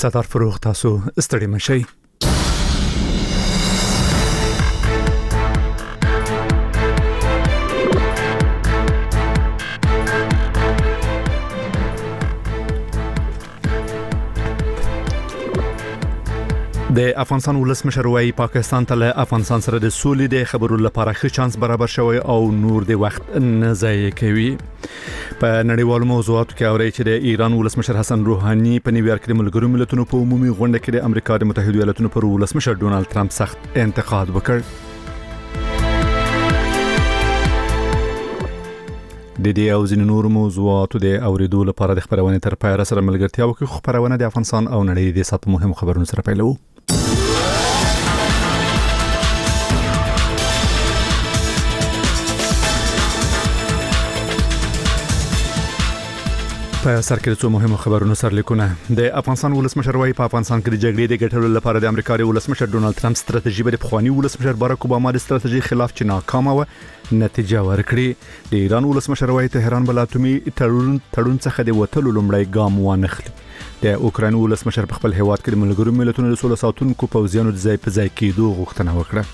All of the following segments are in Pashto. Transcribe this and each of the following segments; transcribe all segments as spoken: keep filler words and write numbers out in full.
ستار فروغ تاسو ستړي مشي. د افغانستان ولسمشر وايي پاکستان ته له افغانستان سره د سولې د خبرو لپاره ښه چانس برابر شوی او نور د وخت نه ضایع کوي. په نړیوالو موضوعاتو کې اوري چې د ایران ولسمشر حسن روحاني په نیویارک کې د ملګرو ملتونو په عمومي غونډه کې د امریکا د متحده ایالاتونو پر ولسمشر ډونالد ټرمپ سخت انتقاد وکړ. د دې او ځینو نور موضوعاتو د اوریدو لپاره د خبرونه تر پایه سره ملګرتیا وکړو. خبرونه د افغانستان او نړۍ د سات مهم خبرونو سره پیلوو. په سر کې څو مهمه خبرونه سره لیکونه. د افغانستان ولسمشر وايي په افغانستان کې د جګړې د ګټلو لپاره د امریکا د ولسمشر ډونالد ټرمپ ستراتیژي به د پخوانی ولسمشر باراک اوباما د ستراتیژي خلاف چې ناکامه و نتیجه ورکړي. د ایران ولسمشر وايي تهران بل اتومي تړون تړون څخه د وټلو لومړی ګام وانخلي. د اوکراین ولسمشر په خپل هیواد کې د ملګرو ملتونو د سولې ساتونکو پوځیانو د ځای په ځای کېدو غوښتنه وکړه.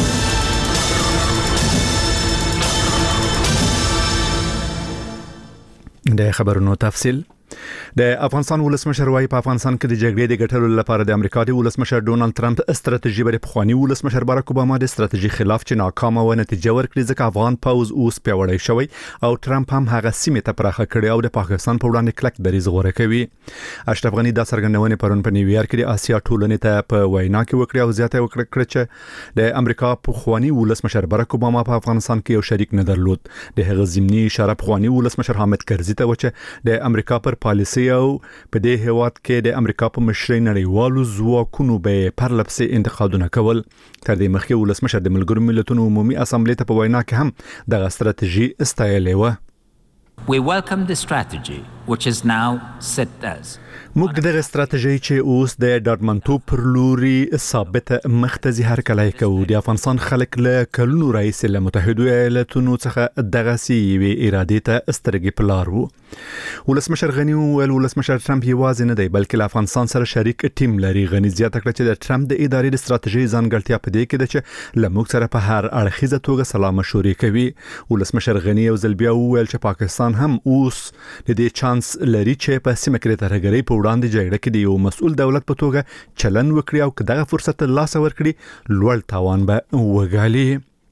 د خبرونو تفصیل. د افغانستان ولسمشر وايي په افغانستان کې د جګړې د ګټلو لپاره د امریکا د ولسمشر ډونالد ټرمپ ستراتیژي به د پخوانی ولسمشر باراک اوباما د ستراتیژي خلاف چې ناکامه و نتیجه ورکړي ځکه افغان پوځ اوس پیاوړی شوی او ټرمپ هم هغه سیمه ته پراخه کړي او د پاکستان په وړاندې کلک دریځ غوره کوي. اشرف غنی د څرګندونې پرون په نیویارک کې د آسیا ټولنې ته په وینا کې وکړي او زیاته وکړه چې د امریکا پخوانی ولسمشر باراک اوباما په افغانستان کې یو شریک نه درلود. د هغه ضمني اشاره پخوانی ولسمشر حامد کرزي ته و چې د امریکا پر پالیسي او په دې هیواد کې د امریکا په مشرۍ نړیوالو ځواکونو به پرلپسې انتقادونه کول. تر دې مخکې ولسمشر د ملګرو ملتونو عمومي اسامبلې ته په وینا کې هم دغه ستراتیژي استایلې و. We welcome the strategy which is now set as موږ دغه ستراتیژي چې اوس د ډاډمنټو پر لوري ثابت مختزي هر کله کوو. د افغانستان خلک له کلونو رئیس له متحده ایالاتونو څخه دغه سی وی اراده ته استرګي پلار وو. ولسمشر غنی او ولسمشر ټرمپ یوازې نه دی بلکې له افغانستان سره شریک ټیم لري. غنی زیاته کړه چې د ټرمپ د ادارې د ستراتیژي ځانګړتیا په دې کې ده چې له موږ سره په هر اړخیزه توګه سلا مشورې کوي. ولسمشر غنی او زلبیا وویل چې پاکستان هم اوس د دې چانس لري چې په سیمه کې ترهګرۍ په وړاندې جګړه کې د یو مسؤل دولت په توګه چلن وکړي او کداغه فرصت لاس ورکړي لوړ تاوان به وګالي.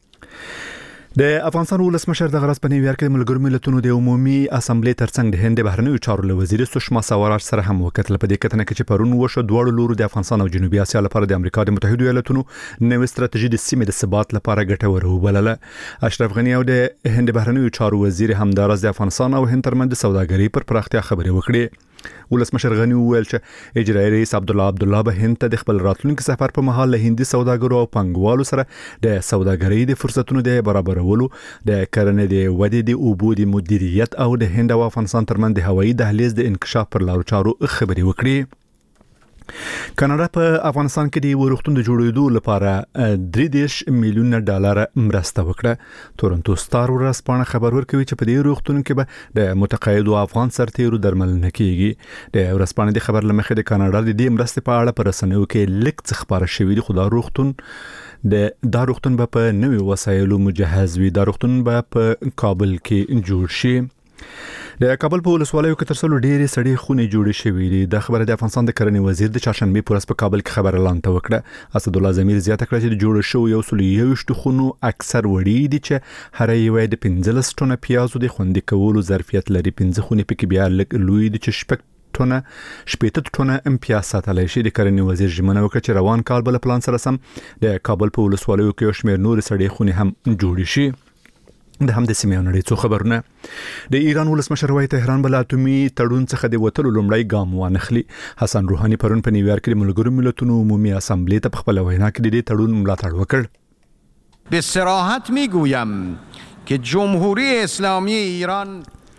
د افغانستان ولسمشر د غرض په نیویارک کې د ملګرو ملتونو د عمومي اسامبلې ترڅنګ د هند بهرنیو چارو وزیر سشما سوراج سره هم وکتل. په دې کتنه کې چې پرون وشو دواړو لورو د افغانستان او جنوبي اسیا لپاره د امریکا د متحده ایالاتونو نوې ستراتیژي د سیمې د ثبات لپاره ګټوره وبلله. اشرف غنی او د هند بهرنیو چارو وزیر همدارس د افغانستان او هند ترمنځ د سوداګرۍ پر پراختیا خبرې وکړې. ولسمشر غنی وویل چې اجرایي رئیس عبد الله عبد الله به هند ته د خپل راتلونکي سفر په مهال له هندي سوداګرو او پنګوالو سره د سوداګرۍ د فرصتونو د برابرولو، د کرنې د ودې، د اوبو د مدیریت او د هند او افغانستان ترمنځ د هوایي دهلیز د انکشاف پر لارو چارو خبرې وکړي. کاناډا په افغانستان کې د ورښتون د جوړېدو لپاره درې دېرش میلیونه ډالر مرسته وکړه. تورنټو ستار ورځپاڼه خبر ورکوي چې په دې ورښتون کې به د متقاعدو افغان سرتیرو درملنه کیږي. د ورځپاڼې د خبر لمخې د کاناډا د دې مرستې په اړه پر رسنیو کې لیک څه خبره شوې ده، خو دا ورښتون د دا ورښتون به په نوې وسایلو مجهز وي. دا ورښتون به په کابل کې جوړ شي. د کابل په ولسوالیو کې تر څلو ډېرې سړې خونې جوړې شوې دي. د خبره د افغانستان د کرنې وزیر د چهارشنبه په ورځ په کابل کې خبر اعلان ته وکړه. اسد الله زمیر زیاته کړه چې د جوړ شو یو سل یوشت خونو اکثر وړي دي چې هر یو د پنځلس ټنه پیازو د خوندې کولو ظرفیت لري. پنځه خونې پکې بیا لوی دي چې شپږ ټنه شپږ ټنه امتیاز ساتلی شي. د کرنې وزیر ژمنه وکړه چې روان کال بل پلان سره سم د کابل په ولسوالیو کې یو شمېر نور سړې خونې هم جوړې شي. د هم د سیمې نړۍ څو خبرونه. د ایران ولسمشر وايي تهران بل اتومي تړون څخه د وټلو لومړی ګام وانخلي. حسن روحاني پرون په نیویارک کې د ملګرو ملتونو عمومي اسامبلې ته په خپل وینا کې د دې تړون ملاتړ وکړ. به صراحت میگویم که جمهوری اسلامی ایران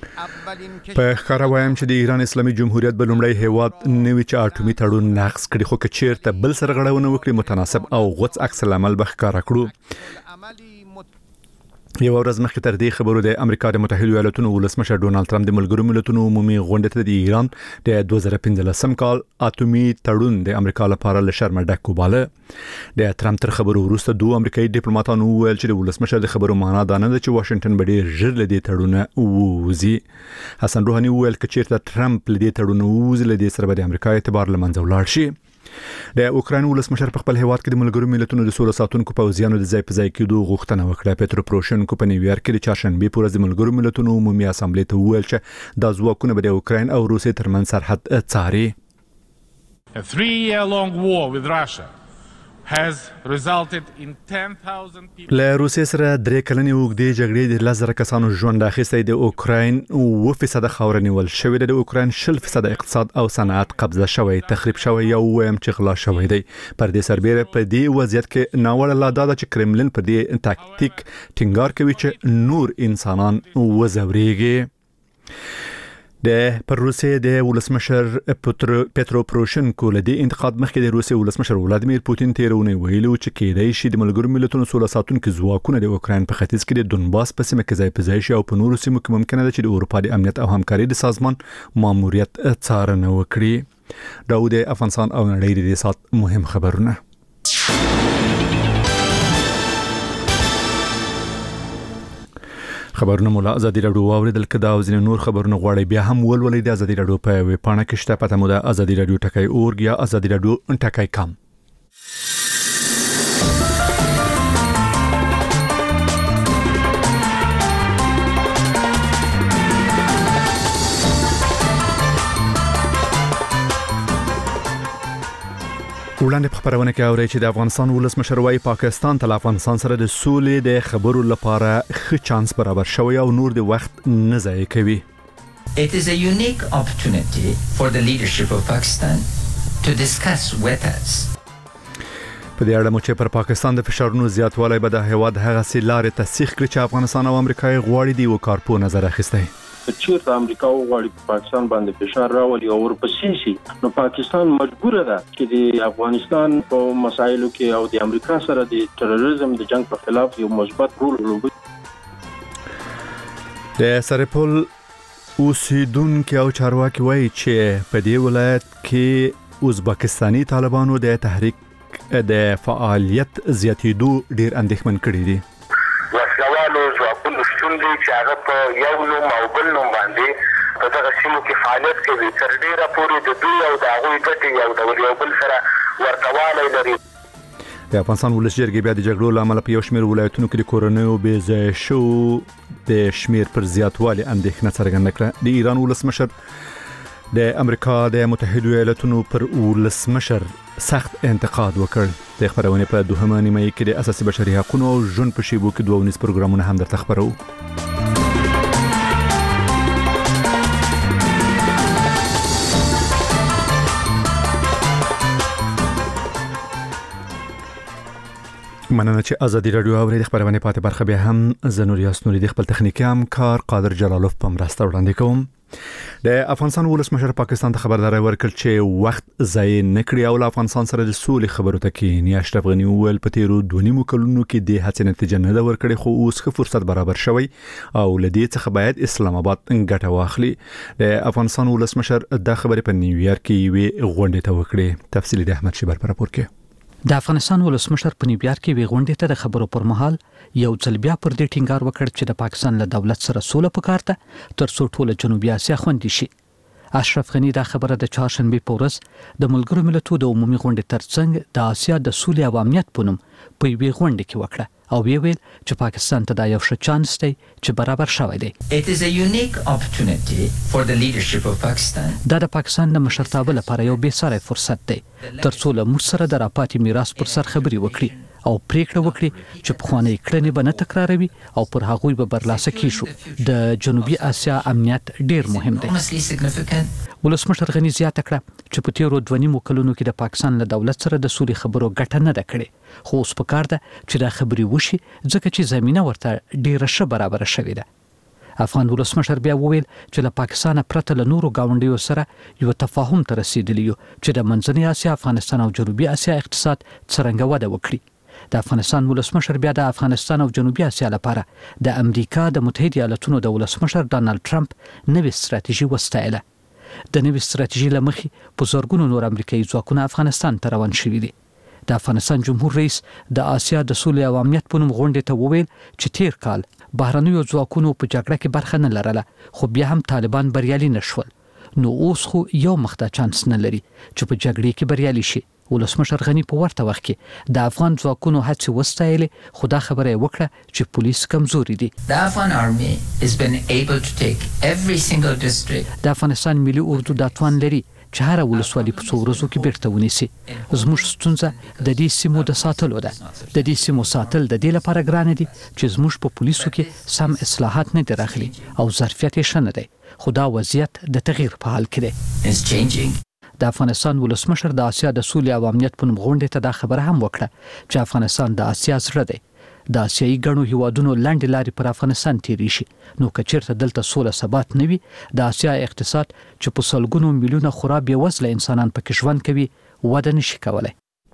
په ښکاره وایم چې د ایران اسلامي جمهوریت به لومړی هیواد نوي چې اټومي تړون نقض کړي، خو که چیرته بل سره غړونه وکړي متناسب او غوڅ عکس العمل به ښکاره کړو. یو ورځ مخکې تر دې خبرو د امریکا د متحده ایالاتونو ولسمشر ډونالد ټرمپ د ملګرو ملتونو عمومي غونډې ته د ایران د دوه زره پنځلسم کال اتومي تړون د امریکا لپاره له شرمه ډک وباله. د ټرمپ تر خبرو وروسته دوه امریکایي ډیپلوماټانو وویل چې د ولسمشر د خبرو معنا دا نه ده چې واشنگټن به ډېر ژر له دې تړونه ووځي. حسن روحاني وویل چې چیرته ټرمپ له دې تړونه ووځي له دې سره به د امریکا اعتبار له منځه ولاړ شي. د اوکراین ولسمشر په خپل هیواد کې د ملګرو ملتونو د سولې ساتونکو پوځیانو د ځای په ځای کېدو غوښتنه وکړه. پیټرو پروشنکو په نیویارک کې د چهارشنبه په ورځ د ملګرو ملتونو عمومي اسامبلې ته وویل چې دا ځواکونه به د اوکراین او روسیې ترمنځ سرحد څاري. A three-year-long war with Russia has resulted in ten thousand people. له روسیې سره درې کلنې اوږدې جګړې د لس زره کسانو ژوند اخیستی. د اوکراین اووه فیصده خاوره نیول شوې ده. د اوکراین شل فیصده اقتصاد او صنعت قبضه شوی، تخریب شوی یا وایم چې غلا شوی دی. پر دې سربېره په دې وضعیت کې ناوړه لا دا ده چې کرملن په دې تاکتیک ټینګار کوي چې نور انسانان وځوريږي. د پر روسیې د ولسمشر پیټرو پروشنکو له دې انتقاد مخکې د روسیې ولسمشر ولادیمیر پوتین تیرونه ویلو چې کېدای شي د ملګرو ملتونو سوله ساتونکو ځواکونه د اوکراین په ختیځ کې د دونباس په سیمه کې ځای په ځای شي او په نورو سیمو کې ممکنه ده چې د اروپا د امنیت او همکاري د سازمان ماموریت څارنه وکړي. داود افغانستان او نړۍ د سات مهم خبرونه. خبرونه مولا ازادي راډیو اوریدل کدا او ځینې نور خبرونه غواړي بیا هم ولولې د ازادي راډیو په ویب پاڼه کې شته. پته مو د ازادي راډیو ټکای اورګ یا ازادي راډیو ټکای کام. وړاندې په خبرونه کې اوري چې د افغانستان ولسمشر وايي پاکستان ته افغانستان سره د سولې د خبرو لپاره ښه چانس برابر شوی او نور د وخت نه ضایع کوي. It is a unique opportunity for the leadership of Pakistan to discuss with us. په دې اړه مو چې پر پاکستان د فشارونو زیاتوالی به د هیواد هغه سیلارې تصحیح کړي چې افغانستان او امریکا غواړي دی وکړ په نظر اخیسته. چیرته امریکا وغواړي په پاکستان باندې فشار راولي او ورپسې شي نو پاکستان مجبور ده چې د افغانستان په مسایلو کې او د امریکا سره د تروریزم د جنگ په خلاف یو مثبت رول ولوبي. د سرپل اوسیدونکو او چارواکي وایي چې په دې ولایت کې ازبکستاني طالبانو د تحریک د فعالیت زیاتېدو ډیر اندېښمن کړي دي. وسلوالو ځواکونو شتون دی چې هغه په یو نوم او بل نوم باندې په دغه سیمو کې فعالیت کوي. تر ډیره پورې د دوی او د هغوی ګټې یو ډول یو بل سره ورته لري. د افغانستان ولس جرګې بیا د جګړو له امله په یو شمېر ولایتونو کې د کورونیو بې ځایه شو د شمېر پر زیاتوالي اندېښنه څرګنده کړه. د ایران ولسمشر د امریکا د متحده ایالاتونو پر ولسمشر سخت انتقاد وکړ. د خبرونه په دوهمه نیمه کې د اساسي بشري حقوقو او ژوند په شیبو کې دوه ونیس پروګرامونه هم درته خبرو. مننه چې ازادي راډیو اوري. د خبرونه پاتې برخه به هم زنور یاسنوري د خپل تخنیکی همکار قادر جلالوف په مرسته وړاندې کوم. د افغانستان ولسمشر پاکستان ته خبرداري ورکړ چې وخت ضایع نه کړي او له افغانستان سره د سولې خبرو ته کېني. اشرف غنی وویل په تیرو دوه نیمو کلونو کې د هڅې نتیجه نه ده ورکړې خو اوس ښه فرصت برابر شوی او لدې څخه باید اسلام آباد ګټه واخلي. د افغانستان ولسمشر د خبرې په نیویارک کې وی غونډه ته وکړه. تفصیل د احمد شیبر پر راپور کې. د افغانستان ولسمشر په نیویارک کې وی غونډه ته د خبرو پر مهال یو ځل بیا پر دې ټینګار وکړ چې د پاکستان له دولت سره سوله پکارته تر څو ټول جنوبي اسیا خوندي شي. اشرف غنی دا خبره د چهارشنبه په ورځ د ملګرو ملتونو د عمومي غونډې ترڅنګ د اسیا د سولې او امنیت په نوم په یوې غونډه کې وکړه او وی ویل چې پاکستان ته دا یو ښه چانس دی چې برابر شوی دی. It is a unique opportunity for the leadership of Pakistan. دا د پاکستان د مشرتابه لپاره یو بې ساري فرصت دی تر څو له موږ سره د راپاتې میراث پر سر خبرې وکړي او پریکړه وکړي چې پخوانی کړنې به نه تکراروي او پر هغوی به برلاسه کیږي. د جنوبي اسیا امنیت ډیر مهم دی. ولسمشر غنی زیاته کړه چې په تیرو دوه نیمو کلونو کې د پاکستان له دولت سره د سولې خبرو ګټه نه ده کړې خو اوس پکار ده چې دا خبرې وشي ځکه چې زمينه ورته ډیره ښه برابر شوې ده. افغان ولسمشر بیا وویل چې له پاکستان پرته له نورو گاونډیو سره یو تفاهم ته رسیدلی یو چې د منځنۍ اسیا، افغانستان او جنوبي اسیا اقتصاد څرنګه وده وکړي. د افغانستان ولسمشر بیا د افغانستان او جنوبي اسیا لپاره د امریکا د متحده ایالاتونو د ولسمشر ډانلډ ټرمپ نوې ستراتیژي وستایله. د نوې ستراتیژي لمخې په زورګونو نور امریکایي ځواکونه افغانستان ته روان شوي دي. د افغانستان جمهور رئیس د آسیا د سولې او امنیت په نوم غونډې ته وویل چې تیر کال بهرنیو ځواکونو په جګړه کې برخه نه لرله، خو بیا هم طالبان بریالي نشول. نو اوس خو یو مخته چانس نه لري چې په جګړې کې بریالي شي. ولسمشر غنی په ورته وخت کې د افغان ځواکونو هڅې وستایلې، خو دا خبره یې وکړه چې پولیس کمزوري دي. The Afghan army has been able to take every single district. د افغانستان ملي اردو دا توان لري چې هر ولسوالي په څو ورځو کې بیرته ونیسي. زموږ ستونزه د دې سیمو د ساتلو ده. د دې سیمو ساتل د دې لپاره ګران دي چې زموږ په پولیسو کې سم اصلاحات نه دي راغلي او ظرفیت یې ښه نه دی، خو دا وضعیت د تغییر په حال کې دی. Is changing. د افغانستان ولسمشر د آسیا د سولې او امنیت په نوم غونډې ته دا خبره هم وکړه چې افغانستان د آسیا زړه دی. د آسیایي ګڼو هیوادونو لاندې لارې پر افغانستان تیری شي، نو که چیرته دلته سوله ثبات نه وي، د آسیا اقتصاد چې په سلګونو میلیونه خورا بېوزله انسانان پکې ژوند کوي وده نشي کولی.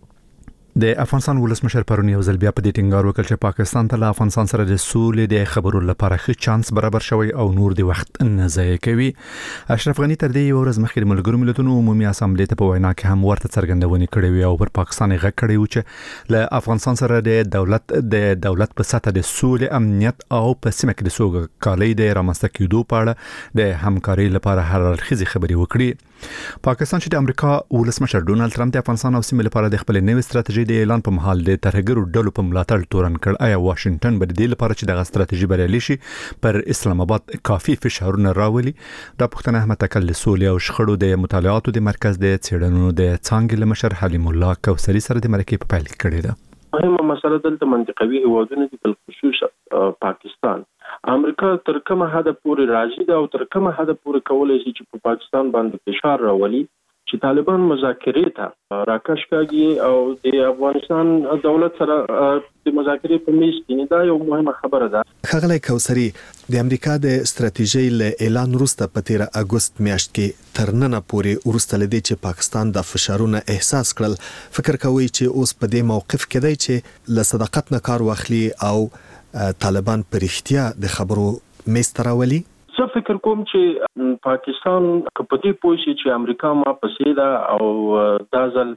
د افغانستان ولسمشر پرون یو ځل بیا په دې ټینګار وکړ چې پاکستان ته له افغانستان سره د سولې د خبرو لپاره ښه چانس برابر شوی او نور د وخت نه ضایع کوي. اشرف غنی تر دې یو ورځ مخکې د ملګرو ملتونو عمومي اسامبلې ته په وینا کې هم ورته څرګندونې کړې وي او پر پاکستان غږ کړی و چې له افغانستان سره د دولت د دولت په سطح د سولې، امنیت او په سیمه کې د سوکالۍ د رامنځته کېدو په اړه د همکارۍ لپاره هر اړخیزې خبرې وکړي. پاکستان چې د امریکا ولسمشر ډونالد ټرمپ د افغانستان او سیمې لپاره د خپل نوې ستراتیژي د اعلان په مهال د ترهګرو ډلو په ملاتړ تورن کړ، آیا واشنگټن به د دې لپاره چې دغه ستراتیژي بریالي شي پر اسلام آباد کافي فشارونه راولي؟ دا پوښتنه احمد تکل سولې او شخړو د مطالعاتو د مرکز د څېړنو د څانګې له مشر حلیم الله کوثري سره د مرکې په پیل کې کړې ده. مهمه مسله دلته منطقوي هیوادونه دي، بالخصوص پاکستان. امریکا تر کومه حد پورې راځي دا او تر کومه حد پورې کولای شي چې په پاکستان باندې فشار راولي چې طالبان مذاکرې ته راکش کاږي او د افغانستان دولت سره د مذاکرې په میز کې. دا یو مهمه خبره ده. ښاغلی کوثري، د امریکا د ستراتیژۍ له اعلان وروسته په تیر اګوست میاشت کې تر ننه پورې وروسته لدی چې پاکستان د فشارونو احساس کړل، فکر کوي چې اوس په دې موقف کې دی چې له صداقت نه کار واخلي او طالبان پر اختیا د خبرو میز ته راولي؟ زه فکر کوم چې پاکستان په دې پوه شي چې امریکا ما پسې ده او دا ځل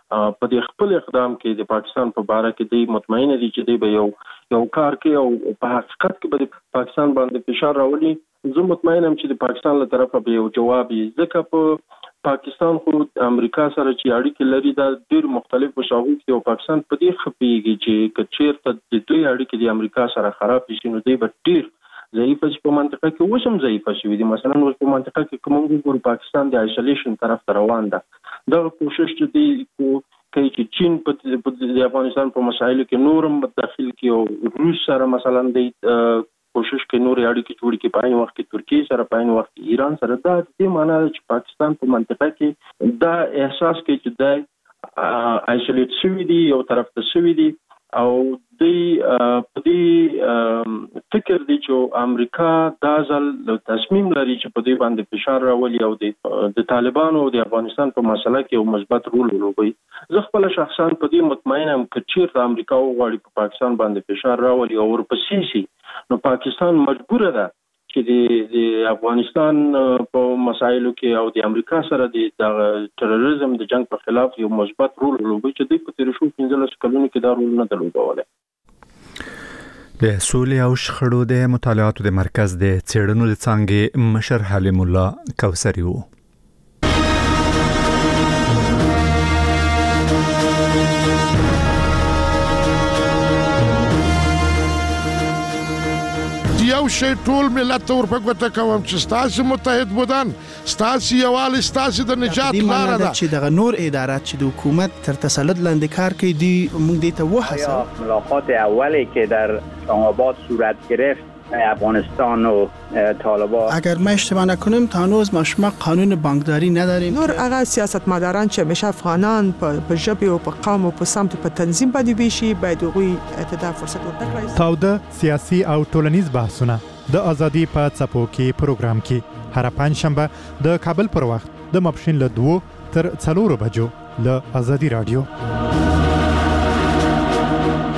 په دې خپل اقدام کې د پاکستان په باره کې دی مطمئن دي چې دی به یو یو کار کوي او په حقیقت کې به د پاکستان باندې فشار راولي. زه مطمئن یم چې د پاکستان له طرفه به یو جواب وي، ځکه په پاکستان خو امریکا سره چې اړیکې لري دا ډېر مختلف شاهو کې او پاکستان په دې خپيږي چې کچېرته د دوی اړیکې د امریکا سره خراب شي نو دی به ډېر ضعیف شي. په منطقه کې وسم ضعیف شي دي. مثلا په منطقه کې کوم ګور پاکستان د آیسولیشن طرف ته روان ده. دا کوشش چې دی کوي چې چین په د افغانستان په مسایلو کې نورم داخل کې او روس سره مثلا د کوشش کوي نور اړیکې جوړ کړي، په عین وخت کې ترکیه سره، په عین وخت کې ایران سره. دا د دې معنی ده چې پاکستان په منطقه کې دا احساس کوي چې دا آیسولیټ شوی دی، یو طرف ته شوی دی او دی په دې فکر دی چې امریکا دا ځل تصمیم لري چې په دې باندې فشار راولي او د طالبانو او د افغانستان په مسله کې یو مثبت رول ولوبوي. زه خپل شخصا په دې مطمئن یم چې چیرته امریکا وغواړي په پاکستان باندې فشار راولي او ورپسې شي نو پاکستان مجبور ده چې د افغانستان په مسایلو کې او د امریکا سره د تروریزم د جنگ په خلاف یو مثبت رول ولوبوي چې دوی په تیر شو پنځلس کلونو کې دا رول نه درلودلی. د سولې او شخړو د مطالعاتو د مرکز د څېړنو د څانګې مشر حلیم الله کوثري وو. یو شی ټول ملت ته ورپګوته کوم چې ستاسو متحد بودن، ستاسو یووالی، ستاسو د نجات لاره ده. چې دغه نور ادارات چې د حکومت تر تسلط لاندې کار کوي دی موږ دې ته وهڅوو. ملاقات اولی که در اسلام آباد صورت گرفت افغانستان و طالبان، اگر ما اشتباه نکنیم تا هنوز ما شما قانون بانکداری نداریم. نور هغه سیاستمداران چې همیشه افغانان په ژبه او په قوم او په سمت په تنظیم باندې ویشي باید هغوی ته فرصت ورکړي. تاوده سیاسي او ټولنیز بحثونه د ازادي په څپو کې پروګرام کې هر پنځشنبه د کابل پر وخت د ماپښین له دوه تر څلورو بجو له ازادي رادیو.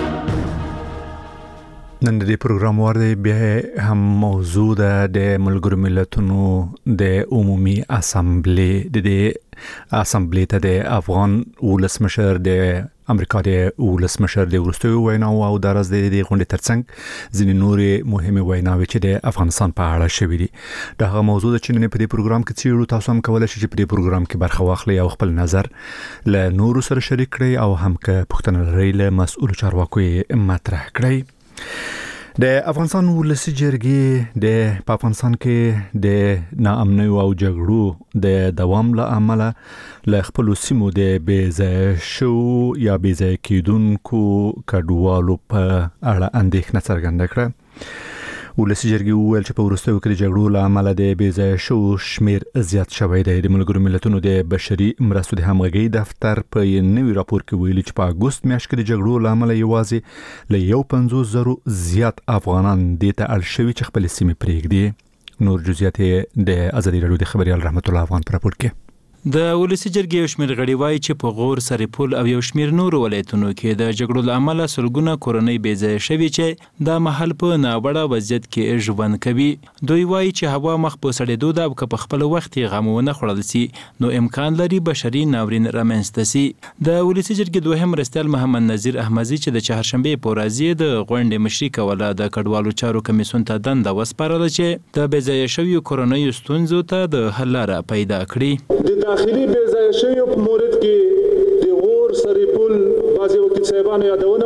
نن د پروګرام ورده بیا هم موضوع ده د ملګرو ملتونو د عمومي اسامبلی د اسامبلی ته د افغان ولسمشر د امریکا د ولسمشر د ورستوي ویناو او درز د غونډې ترڅنګ ځینې نورې مهمه ویناوي چې د افغانستان په اړه شوې دي. دا موضوع د چینه په دې پروګرام کې چیرې تاسو هم کولای شئ چې په دې پروګرام کې برخه واخلئ او خپل نظر له نورو سره شریک کړئ او هم که پوښتنه لرئ له مسؤل چارواکو مطرح کړئ. د افغانستان ولسی جرګې د په افغانستان کې د ناامنۍ او جګړو د دوام له امله له خپل سیمو د بیځای شو یا بیځای کېدونکو کډوالو په اړه اندېښنه څرګنده کړه. ولسی جرګې وویل چې په وروستیو کې د جګړو له امله د بیځای شو شمیر زیات شوی دی. د ملګرو ملتونو د بشري مرستو د همغږي دفتر په نوي راپور کې ویلي چې په اگست میاشت کې د جګړو له امله یوازې له یو پنځوس زرو زیات افغانان د ته اړ شوي چې خپل سیمې پرېږدي. نور جزئیات د ازادي رادیو د خبريال رحمت الله افغان پر راپور کې. د ولسی جرګې یو شمېر غړي وایي چې په غور، سرپل او یو شمېر نورو ولایتونو کې د جګړو له امله سلګونه کورنۍ بېځایه شوي چې دا محل په ناوړه وضعیت کې ژوند کوي. دوی وایي چې هوا مخ په سړېدو ده او که په خپل وخت یې غم ونه خوړل سي نو امکان لري بشري ناورین رامنځته سي. د ولسی جرګې دوهم مرستیال محمد نذیر احمدي چې د چهارشنبې په ورځ د غونډې مشري کوله د کډوالو چارو کمیسیون ته دنده وسپارله چې د بېځایه شویو کورنیو ستونزو ته د حل لاره پیدا کړي. داخلي بېځایه شویو په مورد کې د غور، سرپل بعضې وکیل صاحبانو یادونه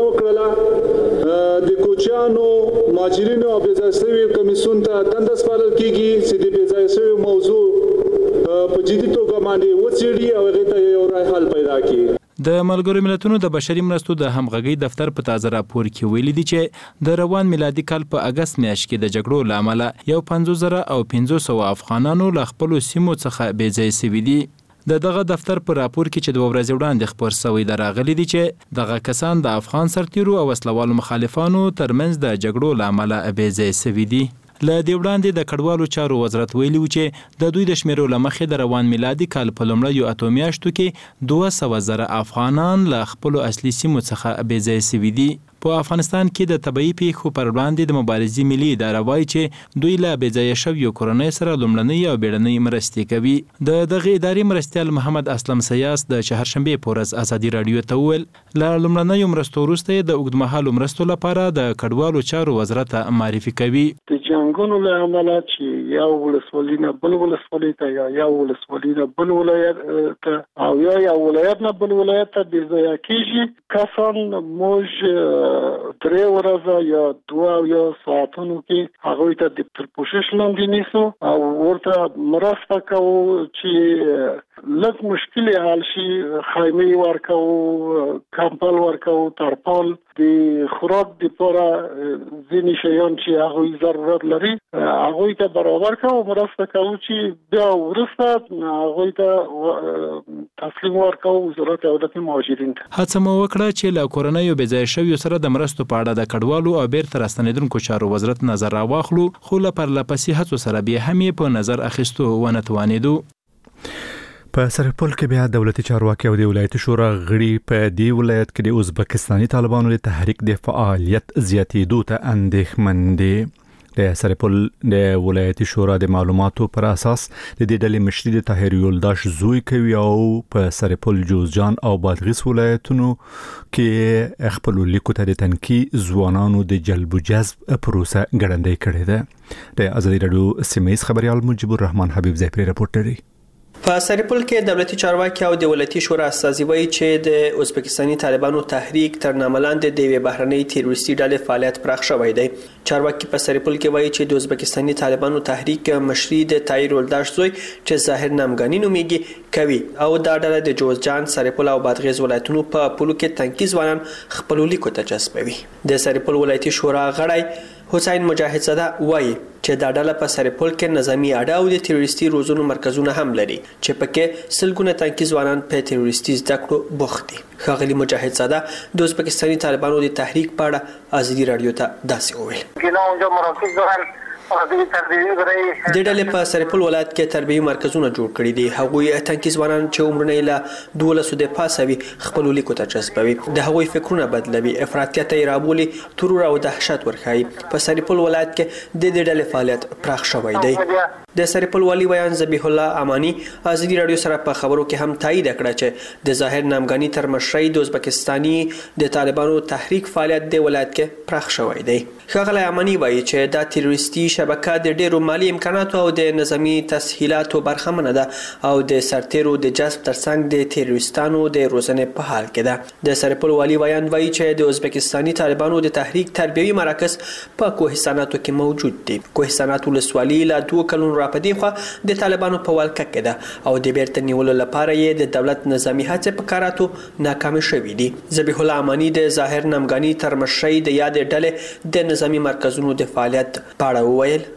وکړله د کوچیانو، مهاجرینو او بېځایه شویو کمیسیون ته دنده سپارل کېږي چې د بېځایه شویو موضوع په جدي توګه باندې وڅېړي او هغې ته یو رای حل پیدا کړي. د ملګرو ملتونو د بشري مرستو د همغږي دفتر په تازه راپور کې ویلي دي چې د روان میلادي کال په اگست میاشت کې د جګړو له امله یو پنځوس زره او پنځه سوه افغانانو له خپلو سیمو څخه بېځایه سوي دي. د دغه دفتر په راپور کې چې دوه ورځې وړاندې خپور شوی دی راغلي دي چې دغه کسان د افغان سرتیرو او وسلوالو مخالفانو ترمنځ د جګړو له امله بېځایه سوي دي. له دې وړاندې د کډوالو چارو وزارت ویلي و چې د دوی د شمیرو له مخې د روان میلادي کال په لومړیو اتو میاشتو کې دوه سوه زره افغانان له خپلو اصلي سیمو څخه بېځایه سوي دي. په افغانستان کې د طبیعي پیښو پر وړاندې د مبارزې ملي اداره وایي چې دوی له بېځایه شویو کورنۍ سره لومړنۍ او بیړنۍ مرستې کوي. د دغې ادارې مرستیال محمد اسلم سیاس د چهارشنبې په ورځ ازادي راډیو ته وویل له لومړنیو مرستو وروسته یې د اوږدمهالو مرستو لپاره د کډوالو چارو وزارت معرفي کوي. د جنګونو له امله چې یو ولسوالي نه بل ولسوالي ته یا یو ولسوالي نه بل ولایت ته او یا یو ولایت نه بل ولایت ته بېځایه کېږي. کسان موږ درې ورځې یا دوه یا ساعتونو کې هغوی ته د تر پوښښ لاندې نیسو او ورته مرسته کوو چې لږ مشکل حل شي. خیمې ورکوو، کمپل ورکوو، ترپال، د خوراک دپاره ځینې شیان چې هغوی ضرورت لري هغوی ته برابر کوو، مرسته کوو چې بیا وروسته هغوی ته تسلیم ورکوو وزارت دولت مهاجرین ته. هڅه مو وکړه چې له کورنیو بېځایه شویو سره د مرستو په اړه د کډوالو او بیرته راستنېدونکو چارو وزارت نظر راواخلو، خو له پرلهپسې هڅو سره بیا هم یې په نظر اخیستو ونه توانېدو. په سرپل کې بیا دولتي چارواکي او د ولایتي شورا غړي په دې ولایت کې د ازبکستاني طالبانو د تحریک د فعالیت زیاتېدو ته اندېښمن دي. د سرپل د ولایتي شورا د معلوماتو پر اساس د دې ډلې مشري د طاهر یولداش زوی کوي او په سرپل، جوزجان او بادغیس ولایتونو کې خپل لیکو ته د تنکي ځوانانو د جلب و جذب پروسه ګړندۍ کړې ده. د ازادي راډیو سیمه‌یز خبريال مجيب الرحمن حبیب ځای پر راپورټ لري. په سرپل کې دولتي چارواکي او د ولایتي شورا استازي وایي چې د ازبکستاني طالبانو تحریک تر نامه لاندې د یوې بهرنۍ تروریستي ډلې فعالیت پراخ شوی دی. چارواکي په سرپل کې وایي چې د ازبکستاني طالبانو تحریک مشري د طاهر یولداش زوی چې ظاهر نامګانی نومیږي کوي او دا ډله د جوزجان، سرپل او بادغیس ولایتونو په پولو کې تنکي ځوانان خپل لیکو ته جذبوي. د سرپل ولایتي شورا غړی حسین مجاهد زاده وایي چې دا ډله په سرپل کې نظامی اډه او د تروریستي روزنو مرکزونه هم لري چې پکې سلګونه تنکي ځوانان په تروریستي زده کړو بوخت دي. ښاغلي مجاهد زاده د ازبکستاني طالبانو د تحریک په اړه ازادي راډیو ته داسې وویل. که اونجا مراکز دارن د ډلې په سرپل ولایت کې تربیوي مرکزونه جوړ کړي دي. هغوی اتنکي ځوانان چې عمرونه یې له دولسو د پاسه وي خپلو لیکو ته جذبوي، د هغوی فکرونه بدلوي، افراطیت یې رابولي، ترور او دهشت ورښایي. په سرپل ولایت کې د دې ډلې فعالیت پراخ شوی دی. د سرپل والي ویان ذبیح الله امانی ازادي رادیو سره په خبرو کې هم تایید کړه چې د ظاهر نامګانی تر مشرۍ د ازبکستاني د طالبانو تحریک فعالیت د ولایت کې پراخ شوی دی. ښاغلی امانی وایي چې دا تروریستي شبکه د ډیرو مالی امکاناتو او د نظامی تسهیلاتو برخمنه ده او د سرتیرو د جذب ترڅنګ د تروریستانو د روزنې په حال کې ده. د سرپل والي ویان وایي چې د ازبکستاني طالبانو د تحریک تربیوي مراکز په کوهستاناتو کې موجود دي. کوهستانات ولسوالي له دوه کلونو په دې خوا د طالبانو په ولکه کې ده او د بیرته نیولو لپاره یې د دولت نظامی هڅې په کاراتو ناکامې شوې دي. ذبیح الله امانی د ظاهر نامګانی تر مشرۍ د یادې ډلې د نظامی مرکزونو د فعالیت په اړه وویل.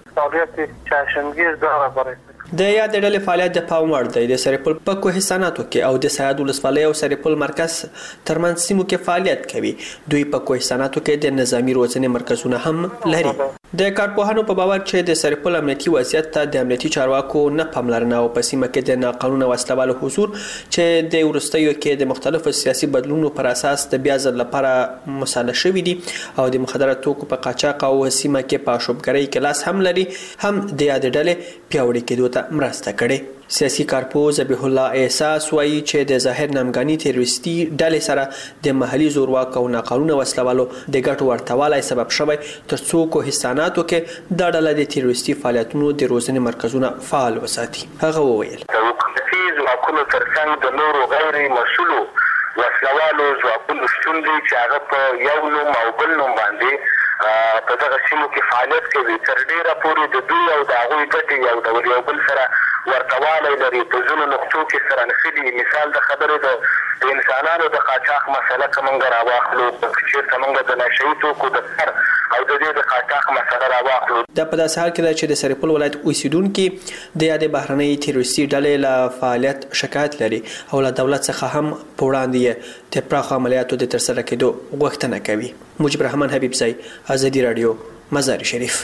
د یاد ډلې فعالیت د پام وړ دی. د سرپل په کوهستاناتو کې او د سیاد ولسوالۍ او سرپل مرکز ترمنځ سیمو کې فعالیت کوي. دوی په کوهستاناتو کې د نظامی روزنې مرکزونه هم لري. د کارپوهانو په باور چې د سرپل امنیتي وضعیت ته د امنیتي چارواکو نه پاملرنه او په سیمه کې د ناقانونه وسلوالو حضور چې د وروستیو کې د مختلفو سیاسي بدلونونو پر اساس د بیا ځل لپاره مساله شوي دي او د مخدره توکو په قاچاق او سیمه کې په شوبګرۍ کې لاس هم لري، هم د یاد ډلې پیاوړي کېدو ته مرسته کړې. سیاسي کارپو ذبیح الله احساس وایي چې د ظاهر نامګانی تروریستي ډلې سره د محلي زورواک او ناقانونه وسلوالو د ګټو ورتوالی سبب شوی ترڅو کوهستاناتو کې د ډله د تروریستي فعالیتونو د روزنې مرکزونه فعال وساتي. هغه وویل ځواکونو ترڅنګ د نورو غیر مسؤلو وسلوالو ځواکونو شتون دی چې هغه په یو نوم او بل نوم باندې په دغه سیمو کې فعالیت کوي. تر ډیره پورې د دوی او د هغوی ګټې یو ډول یو بل سره ورتوالی لري. په ځینو نقطو کې سره نښلي. مثال د خبرې د د انسانانو د قاچاق مسله که موږ راواخلو، چېرته موږ د نشهیي توکو د سر او د دې د قاچاق مسله راواخلو. دا په داسې حال کې ده چې د سرپل ولایت اوسیدونکي د یادې بهرنۍ تروریستي ډلې له فعالیت شکایت لري او له دولت څخه هم په وړاندې یې د پراخو عملیاتو د ترسره کېدو غوښتنه کوي. مجيب رحمان حبیبزی، ازادي رادیو، مزار شریف.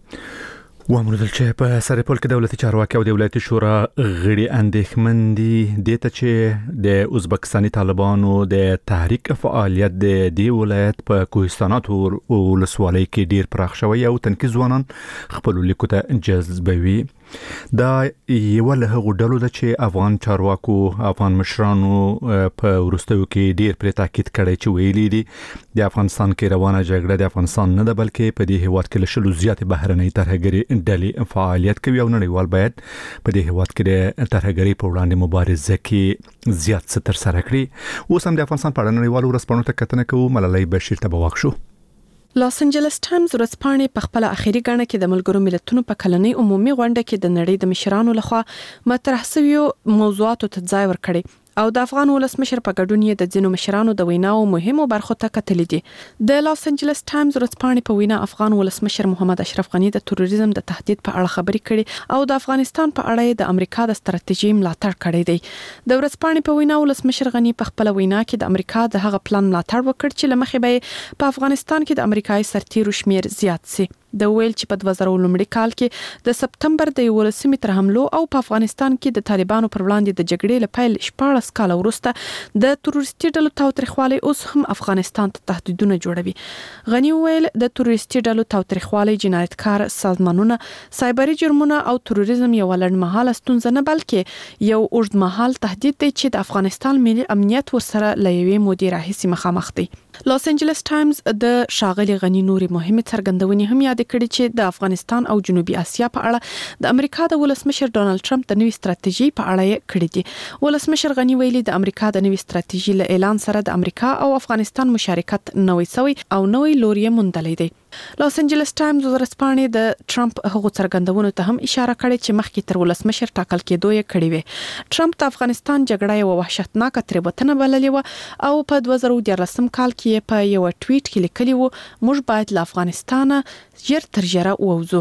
وامردل چې په سرپل کې دولتي چارواکي او د ولایتي شورا غړي اندېښمن دي دې ته چې د ازبکستاني طالبانو د تحریک فعالیت د دې ولایت په کوهستاناتو ولسوالۍ کې ډیر پراخ شوی او تنکي ځوانان خپل لیکو ته جذبوي. دا یو له هغو ډلو ده چې افغان چارواکو افغان مشرانو په وروستیو کې ډیر پرې تاکید کړی چې ویلي دي د افغانستان کې روانه جګړه د افغانستان نه ده بلکې په دې هیواد کې له شلو زیاتې بهرنۍ ترهګرۍ ډلې فعالیت کوي او نړیوال باید په دې هیواد کې د ترهګرۍ په وړاندې مبارزه کې زیات څه ترسره کړي. اوس هم د افغانستان په اړه نړیوالو ورځپاڼو ته کتنه کوو. ملالۍ بشیر ته به واښو. لاس انجلس ټایمز ورځپاڼې په خپل اخیری غاڼه کې د ملګرو ملتونو په کلنۍ عمومي غونډه کې د نړۍ د مشرانو لخوا مطرح شویو موضوعاتو ته ځای ورکړي او د افغان ولسمشر په ګډون یې د ځینو مشرانو د ویناو مهمو برخو ته کتلې دي. د لاس انجلس ټایمز ورځپاڼې په وینا افغان ولسمشر محمد اشرف غنی د تروریزم د تهدید په اړه خبرې کړي او د افغانستان په اړه د امریکا د ستراتیژي ملاتړ کړی دی. د ورځپاڼې په وینا ولسمشر غنی په خپل وینا کې د امریکا د هغه پلان ملاتړ وکړ چې لمخې به په افغانستان کې د امریکایي سرتیرو شمیر زیات شي. د ویل چې په دوه زره لومړي کال کې د سپتمبر د یولسمې تر حملو او په افغانستان کې د طالبانو پر وړاندې د جګړې لپاره شپږ کال وروسته د تروریستي ډلو تاوتریخوالي اوس هم افغانستان ته تهدیدونه جوړوي. غنی ویل د تروریستي ډلو تاوتریخوالي جنایتکار سازمانونه سایبري جرمونه او تروریزم یو لړمحاله ستونزه نه بلکې یو اوږدمهال تهدید دی چې د افغانستان ملي امنیت ورسره لوي مودې راهیسې مخامخ دی. لاس انجلس ټایمز د شاغلي غنی نوري مهمه څرګندونې هم یاد کړي چې د افغانستان او جنوبي اسیا په اړه د امریکا د ولسمشر ډونالد ټرمپ د نوې ستراتیژي په اړه یې کړي دي. ولسمشر غنی ویلي د امریکا د نوې ستراتیژي له اعلان سره د امریکا او افغانستان مشارکت نوې سوی او نوې لوري موندلې دی. لاس انجلس ټایمز ورځپاڼې د ټرمپ هغو څرګندونو ته هم اشاره کړې چې مخکې تر ولسمشر ټاکل کېدو یې کړې وې. ټرمپ د افغانستان جګړه یو وحشتناکه تېروتنه بللې و او په دوه زره دیارلسم کال کې په یو ټویټ کې لیکلی و موږ باید له افغانستانه ژر تر ژره ووځو.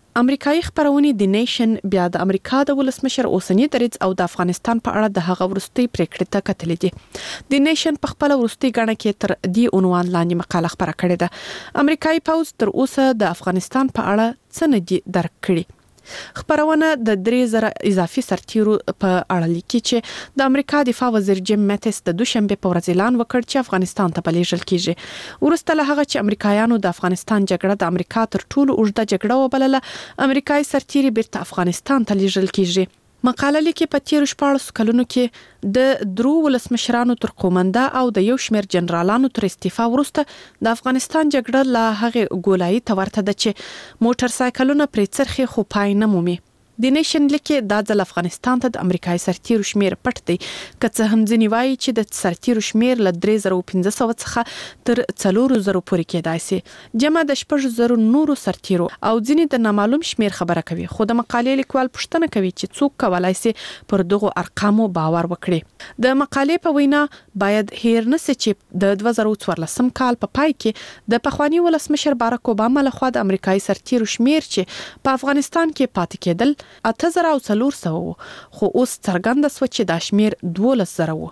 امریکایي خبرونه د نیشن بیا د امریکا د ولسمشر اوسنی دریځ او د افغانستان په اړه د هغه ورستي پریکړې ته کتلې دي. د نیشن په خپل ورستي غاڼه کې تر دې عنوان لاندې مقاله خبره کړې ده. امریکایي پوز تر اوسه د افغانستان په اړه څه نه دي درک کړي. خبرونه د درې زره اضافي سرتیرو په اړه لیکي چې د امریکا دفاع وزیر جیم میتس د دوشنبه په ورځ اعلان وکړ چې افغانستان ته بلېږل کیږي. ورسته له هغه چې امریکایانو د افغانستان جګړه د امریکا تر ټولو اوږده جګړه وبلله، امریکایي سرتیري بیرته افغانستان ته لیږل کیږي. مقاله لیکي په تیر شپږ کلونو کې د درو ولسمشرانو تر قومنده او د یو شمېر جنرالانو تر استعفا وروسته د افغانستان جګړه لا هغه ګولایي ته ورته ده چې موټر سایکلونه پرې څرخي خو پای نه مومي. د نیشن لیکي دا ځل افغانستان ته د امریکایي سرتیرو شمیر پټ دی، که څه هم ځینې وایي چې د سرتیرو شمیر له درې زره پنځه سوه څخه تر څلور زره پورې کېدای شي. جمع د شپږ زره نورو سرتیرو او ځینې د نامعلوم شمیر خبره کوي، خو د مقالې لیکوال پوښتنه کوي چې څوک کولای شي پر دغو ارقامو باور وکړي. د مقالې په وینا باید هیر نشي چې د دوه زره څوارلسم کال په پای کې د پخوانی ولسمشر باراک اوباما لخوا د امریکایي سرتیرو شمیر چې په افغانستان کې پاتې کېدل اته زره او څلور سوه وو، خو اوس څرګنده شوه چې دا شمیر دولس زره وو.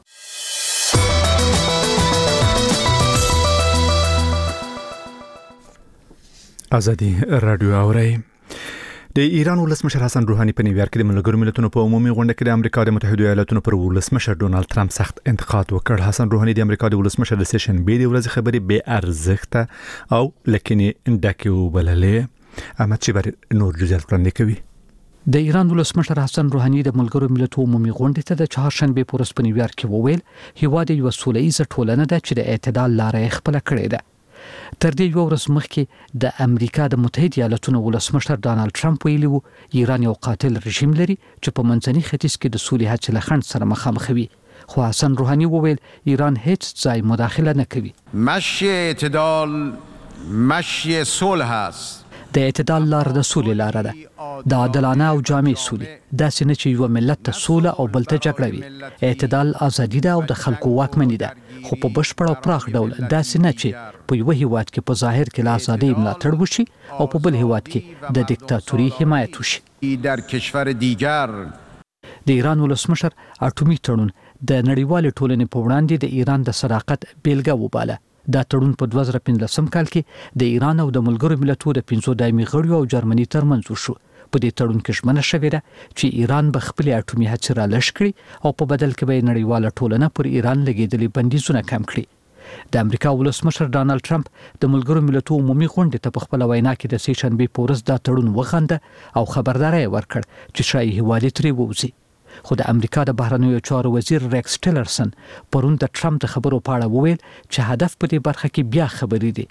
ازادي رادیو اوري. د ایران ولسمشر حسن روحاني په نیویارک کې د ملګرو ملتونو په عمومي غونډه کې د امریکا د متحده ایالاتونو پر ولسمشر ډونالد ټرمپ سخت انتقاد وکړ. حسن روحاني د امریکا د ولسمشر د سیشن بي د ورځې خبرې بې ارزښته او لکه ډکه وبللې. احمد شیبر نور جزئیات وړاندې کوي. د ایران ولسمشر حسن روحاني د ملګرو ملتونو عمومي غونډې ته د چهارشنبه په ورځ په نیویارک کې وویل هیواد یو سوله ییزه ټولنه ده چې د اعتدال لاره خپل کړې ده. تر دې یو ورځ مخکې د امریکا د متحده ایالاتونو ولسمشر ډانلډ ټرمپ ویلي وو ایران یو قاتل رژیم لري چې په منځني ختیځ کې د سولې هڅې له خنډ سره مخامخ وي. خو حسن روحاني وویل ایران هیڅ ځای مداخله نه کوي. مشی اعتدال مشی صلح است. د اعتدال لار د سولې لار ده، د عادلانه او جامع سولې، داسې نه چې یو ملت ته سوله او بل ته جګړه وي. اعتدال ازادي ده او د خلکو واکمني ده، خو په بشپړ او پراخ ډول، داسې نه چې په یو هیواد کې په ظاهر کې له ازادۍ ملاتړ وشي او په بل هیواد کې د دیکتاتوري حمایت وشي. در کشور دیگر د ایران ولسمشر اټومي تړون د نړیوال ټولنې په وړاندې د ایران د صداقت بیلګه وباله. دا تړون په دوه زره پنځلسم کال کې د ایران او د ملګرو ملتونو د پنځو دایمي غړیو او جرمني ترمنځ وشو. په دې تړون کې ژمنه شوې ده چې ایران به خپل اټومي هڅې رالش کړي او په بدل کې به نړیواله ټولنه پر ایران لګېدلي بندیزونه کم کړي. د امریکا ولسمشر ډانلډ ټرمپ د ملګرو ملتونو عمومي غونډې ته په خپل وینا کې د سیشنبه په ورځ دا تړون وغنده او خبرداري ورکړ چې شایي هیواد ترې ووځي. خو د امریکا د بهرنیو چارو وزیر ریکس ټیلرسن پرون د ټرمپ د خبرو په اړه وویل چې هدف په دې برخه کې بیا خبرې دي.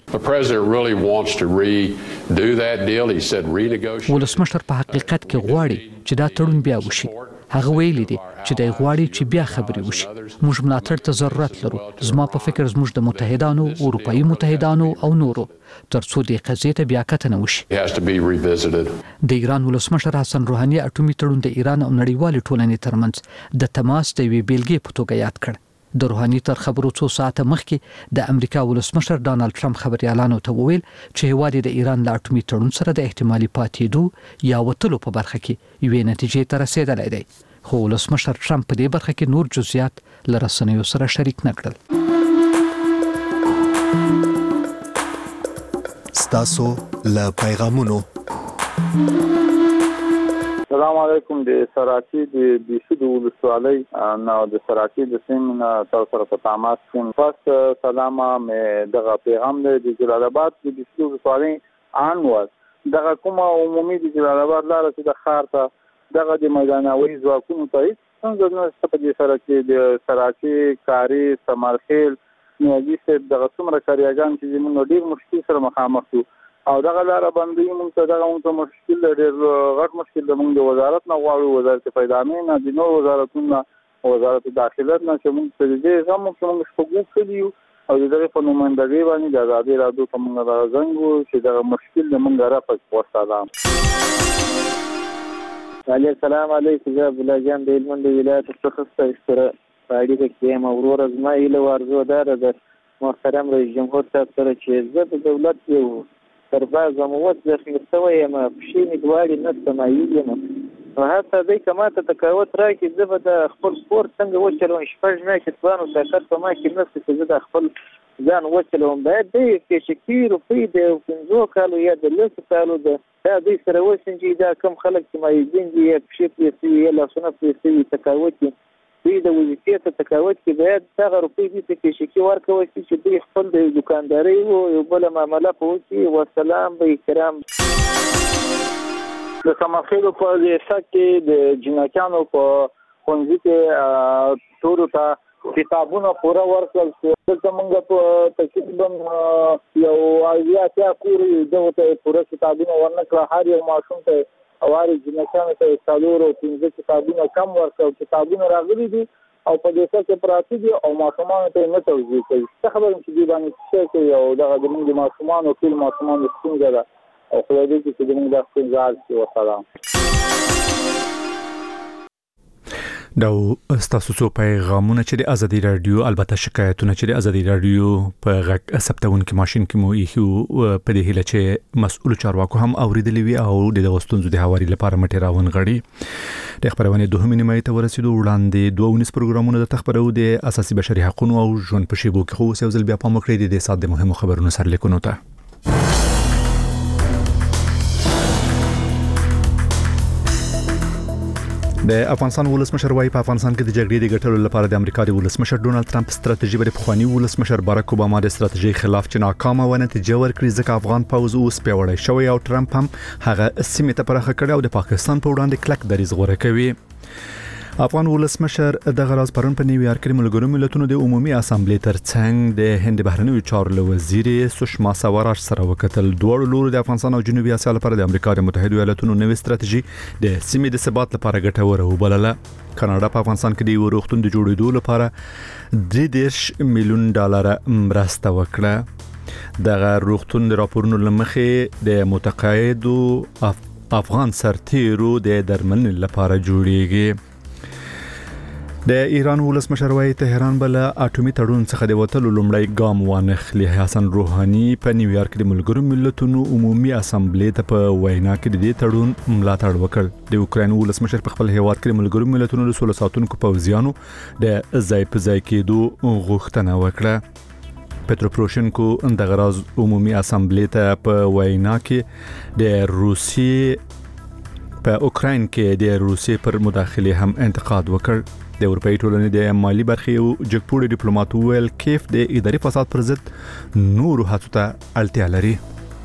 ولسمشر په حقیقت کې غواړي چې دا تړون بیا وشي. هغه ویلي دي چې د غواړي چې بیا خبرې وشي. موږ ملاتړ ته ضرورت لرو. زما په فکر زموږ د متحدانو، اروپایي متحدانو او نورو ترڅو د قضیې ته بیا کتنه وشي. د ایران ولسمشر حسن روحاني اټومي تړون د ایران او نړیوال ټولنې ترمنځ د تماس د یوې بیلګې په توګه یاد کړ. د روحاني تر خبرو څو ساعته مخکې د امریکا ولسمشر ډانلډ ټرمپ خبريالانو ته وویل چې هیواد د ایران له اټومي تړون سره د احتمالي پاتېدو یا وتلو په برخه کې یوې نتیجې ته رسیدلی دی. خو ولسمشر ټرمپ په دې برخه کې نور جزئیات له رسنیو سره شریک نه کړل. ستاسو له پیغامونو. السلام علیکم. د سراچي د بیسو د ولسوالۍ نو د سراچي د سیمې تاسو سره په تماس کې پس سلام مې دغه پیغام د جلال آباد د بیسو ولسوالۍ انور دغه کومه عمومي د جلال آباد لاره چې د خار ته دغه د میدانوي ځواکونو ته څنګه نه په دې سره چې د سراچي کاری سمارخیل نیاجي صاحب دغه څومره کاریګان چې موږ ډیر مشکل سره مخامخ یو او دغه لاره باندې موږ ته دغه موږ ته مشکل ډېر غټ مشکل د موږ د وزارت نه غواړو، وزارت پیدامې نه د نور وزارتونو وزارت داخلت نه چې موږ ته دې زموږ څنګه شپږو کلیو او دغه په نوماندګۍ باندې د آزادي رادیو ته موږ راځنګو چې دغه مشکل د موږ راپس وستادم. علي السلام علیکم. زه عبد الله جان د هلمند ولایت څخه ستاسو راډیو کې یم. ورور زما ایله ورزو دار د محترم رئیس جمهور صاحب سره چې زه د دولت یو تر بعضه موت زخمي شوی یم، پښې مې دواړې نسته مایل یم. نو هڅه دی که ما ته تقاوت راکړي زه به د خپل کور څنګه وچلوم. شپږ میاشتې توان او طاقت په ما کې نشته چې زه د خپل ځان وچلوم. باید دی پیشکي روپۍ د پنځو کالو یا د لسو کالو د دا دوی سره وسنجي. دا کم خلک چې مایلین دي یا پښې پرې سوي یا لاسونه پرې سوي تقاوت دي، دوی د وظیفې ته تقاوت کې باید دغه روپۍ دوی ته پیشکي ورکوي چې دوی خپل د دوکاندارۍ و یو بله معامله په وکړي. وسلام به احترام. د سماخیلو په ریاست کې د جنکیانو په ښوونځي کې ټولو ته کتابونه پوره ورکړل شو. دلته موږ په تقریبا یو اویا اتیا کورې دغو ته پوره کتابونه ورنه کړه. هر یو ماشوم ته اوارې جنکیانو ته څلور او پنځه کتابونه کم ورکړل. کتابونه راغلي دي او په دې کې پراته دي او ماشومانو ته نه توجیه کوي. څه خبره چې دوی باندې څه کوي او دغه د موږ ماشومانو ټول ماشومان ستونزه ده او خدای دې چې موږ د خپل ځای کې وسلام. دا ستاسو څو پیغامونه چې د ازادي رادیو البته شکایتونه چې د ازادي رادیو په غږ ثبتون کې ماشين کې مو یو په دې هله چې مسؤل چارواکو هم اوریدلی وي او د غوستونزو د حواري لپاره مټي راون غړي. د خبرونه دوه نیمه ته ورسېدو وړاندې دوه ونیس پروګرامونه د تخبرو د اساسي بشري حقوقو او ژوند په شیبو کې خو سیو ځل بیا په مخ لري د ساده مهمو خبرونو سره لیکونو ته. د افغانستان ولسمشر وايي په افغانستان کې د جګړې د ګټلو لپاره د امریکا د ولسمشر ډونالد ټرمپ ستراتیژي بری پخوانی ولسمشر باراک اوباما د ستراتیژي خلاف چې ناکامه و نتیجه ورکړي ځکه افغان پوځ اوس پیوړی شوی او ټرمپ هم هغه سیمه ته پرخه کړی او د پاکستان په وړاندې کلک دریځ غوړه کوي. افغان ولسمشر د غراز پرون په نیویارک کې ملګرو ملتونو د عمومي اسامبلې ترڅنګ د هند بهرنیو چارو وزیر سشما سوراج سره وکتل. دوه لوري د افغانستان او جنوبي اسیا لپاره د امریکا د متحده ایالاتونو نوې ستراتیژي د سیمې د ثبات لپاره ګټوره وبلله. کاناډا په افغانستان کې د یو روغتون د جوړېدو لپاره درې دېرش میلیون ډالر مرسته وکړه. دغه روغتون د راپورونو لمخې د متقاعدو افغان سرتیرو د درملنې لپاره جوړیږي. د ایران ولسمشر وايي تهران بل اټومي تړون څخه د وټلو لومړی ګام وانخلي. حسن روحاني په نیویارک کې د ملګرو ملتونو عمومي اسامبلې ته په وینا کې د دې تړون ملاتړ وکړ. د اوکراین ولسمشر په خپل هیواد کې د ملګرو ملتونو د سولې ساتونکو پوځیانو د ځای په ځای کېدو غوښتنه وکړه. پترو پروشنکو د غراز عمومي اسامبلې ته په وینا کې د روسیې په اوکراین کې د روسیې پر مداخله هم انتقاد وکړ. د اروپאי ټولنې د مالی برخې او جګپوړي ډیپلوماټ ویل کیف د اداري فساد پر ضد نور هڅو ته اړتیا لري.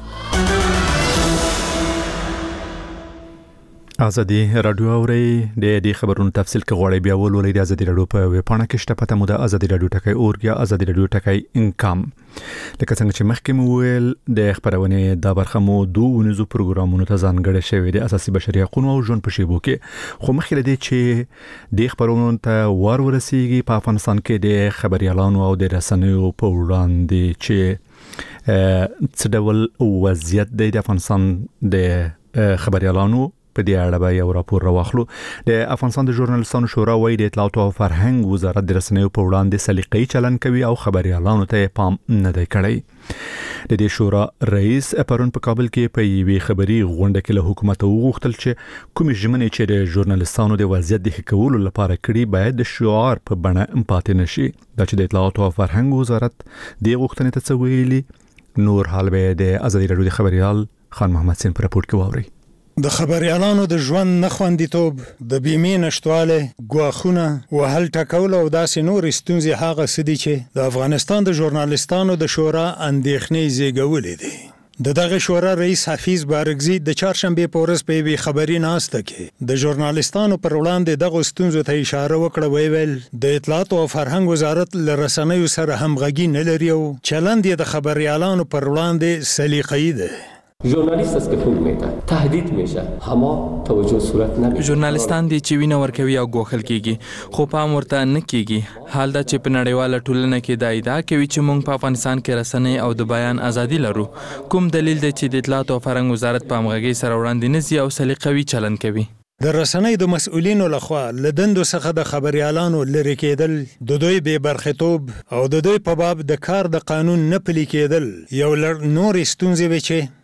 ازادي رادیو اوري د دې خبرونو تفصیل کې غوړې بیا ولولې د ازادي رادیو په ویب پاڼه کې شته پته مو د ازادي رادیو ټکای اورګ یا ازادي رادیو ټکای انکم. لکه څنګه چې مخکې مو ویل د خبرونه د برخه مو دوه نزو پروګرامونو ته ځانګړی شوی د اساسي بشري حقوقو او ژوند په شیبو کې. خو مخکې لدی چې د خبرونو ته ور ورسیږي په افغانستان کې د خبريالانو او د رسنیو په وړاندې چې څه ډول وضعیت دی د افغانستان د خبريالانو په دې اړه به یو راپور راوخلو. د افغانستان د ژورنالستانو شورا وايي د اطلاعات او فرهنګ وزارت د رسنیو په وړاندې سلیقې چلن کوي او خبريالانو ته پام نه دی کړی. د دې شورا رئیس پرون په کابل کې په یوې خبري غونډه کې له حکومت وغوښتل چې کومې ژمنې چې د ژورنالستانو د وضعیت د ښه کولو لپاره کړي باید د شعار په بڼه پاتې نشي. دا چې د اطلاعات او فرهنګ وزارت د غوښتنې ته څه ویلي نور حال به د ازادي رادیو خبريال خان محمد سین پر راپور کې واوري. د خبريالانو د ژوند نخوندیتوب د بیمې نشټواله ګواخونه وهل ټکول او داسې نور ستونزې هغه سدي چې د افغانستان د ژورنالستانو د شورا اندېښنې زیږولې دي. د دغه شورا رئیس حفیظ بارګزی د چهارشنبه په ورځ په وی خبري ناسته کې د ژورنالستانو پر وړاندې دغه ستونزو ته اشاره وکړه. ویل د اطلاعات او فرهنګ وزارت لرسنیو سره همغږي نه لري او چلند د خبريالانو پر وړاندې سلیقه‌ای ده. ژورنالیست است که پول میده تهدید میشه همه توجه صورت نمیده. ژورنالیستان دي چې وینه ورکوي او ګوښل کیږي خو پام ورته نه کیږي. حال دا چې په نړیواله ټولنه کې دا ادعا کوي چې موږ په افغانستان کې رسنۍ او د بیان ازادي لرو. کوم دلیل دی چې د اطلاعات او فرهنګ وزارت په همغږۍ سره وړاندې نه ځي او سلیقوي چلند کوي؟ د رسنۍ د مسؤلینو لخوا لدندو څخه د خبريالانو لری کېدل، د دوی بې برخطوب او د دوی په باب د کار د قانون نه پلي کېدل یو لړ نور ستونزې وي چې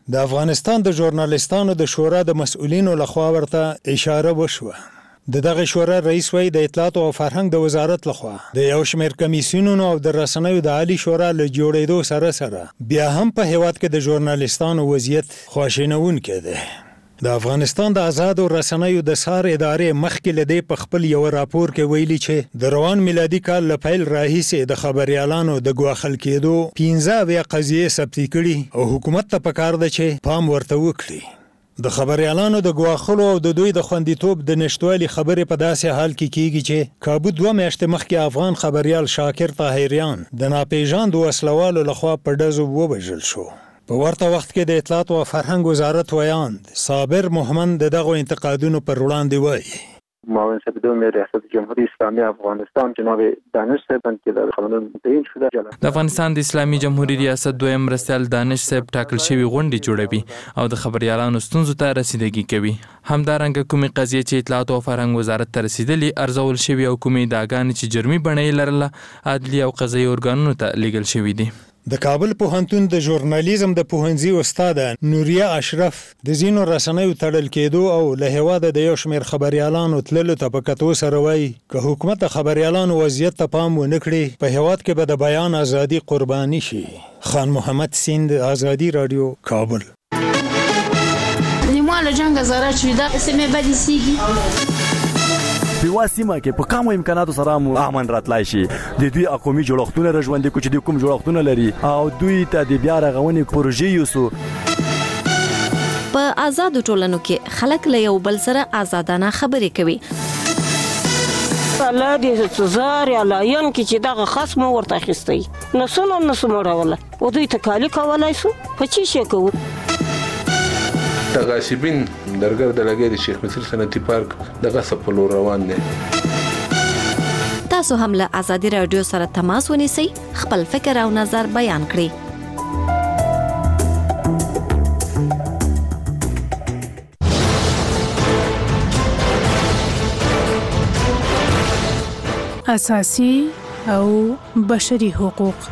د افغانستان د ژورنالستانو د شورا د مسؤلینو لخوا ورته اشاره وشوه. د دغه شورا رئیس وی د اطلاعات او فرهنګ د وزارت لخوا د یو شمېر کمیسیونونو او د رسنیو د عالی شورا له جوړېدو سره سره بیا هم په هیواد کې د ژورنالستانو وضعیت خواشینونکی دی. د افغانستان د آزادو رسنیو د سار ادارې مخکې له دې په خپل یو راپور کې ویلي چې د روان میلادي کال له پیل راهیسې د خبریالانو د ګواښل کېدو پنځه اویا قضیې ثبت کړي او حکومت ته پکار ده چې پام ورته وکړي. د خبریالانو د ګواښلو او د دوی د خوندیتوب د نشټوالي خبرې په داسې حال کې کیږي چې کابو دوه میاشتې مخکې افغان خبریال شاکر طاهریان د ناپېژاندو وسلوالو لخوا په ډزو ووژل شو. په ورته وخت کې د اطلاعات او فرهنګ وزارت ویاند صابر محمد د دغو انتقادونو پر وړاندې وایي. معاون سپیدوم ریاست جمهوری اسلامی افغانستان جناب دانش صاحب که در قانون تعیین شده جلسه د افغانستان د اسلامي جمهوریت ریاست دویم مرستیال دانش صاحب ټاکل شوی غونډې جوړوي او د خبريالانو ستونزو ته رسیدګي کوي. همدارنګه کومې قضیې چې اطلاعات او فرهنګ وزارت ته رسیدلې ارزول شوی او کومې داګانې چې جرمي بڼه لرله عدلي او قضایي ارګانونو ته لیږل شوی دي. د کابل پوهنتون د ژورنالیزم د پوهنځي استاد نوریه اشرف د زینو رسنیو تړل کېدو او له هواده د یو شمېر خبريالانو تللو ته په کتو سره وایي که حکومت د خبريالانو وضعیت ته پام ونه کړي په هیواد کې به د بیان ازادي قرباني شي. خان محمد سیند، آزادی رادیو، کابل. نیمه له جنگ زاره چې دا سیمه بدی سیږي په واسمه کې په کومو امکاناتو سره مو امن راتلای شي. د دوی اقومي جوړښتونه رژوندې کو چې د کوم جوړښتونه لري او دوی ته د بیا رغونې پروژې یوسو. په آزادو ټولنو کې خلک له یو بل سره آزادانه خبرې کوي. الله دې سزار یا لاین کې چې دغه خصم ورته اخیستی نسونه نسو مړوله او دوی ته کالی کولای سو په چی شي کوو. تغاصبین درګر د لګې د شیخ مصر صنعتي پارک د غصب په لور روان دي. تاسو هم له آزادی رادیو سره تماس ونیسئ، خپل فکر او نظر بیان کړئ. اساسي او بشري حقوق.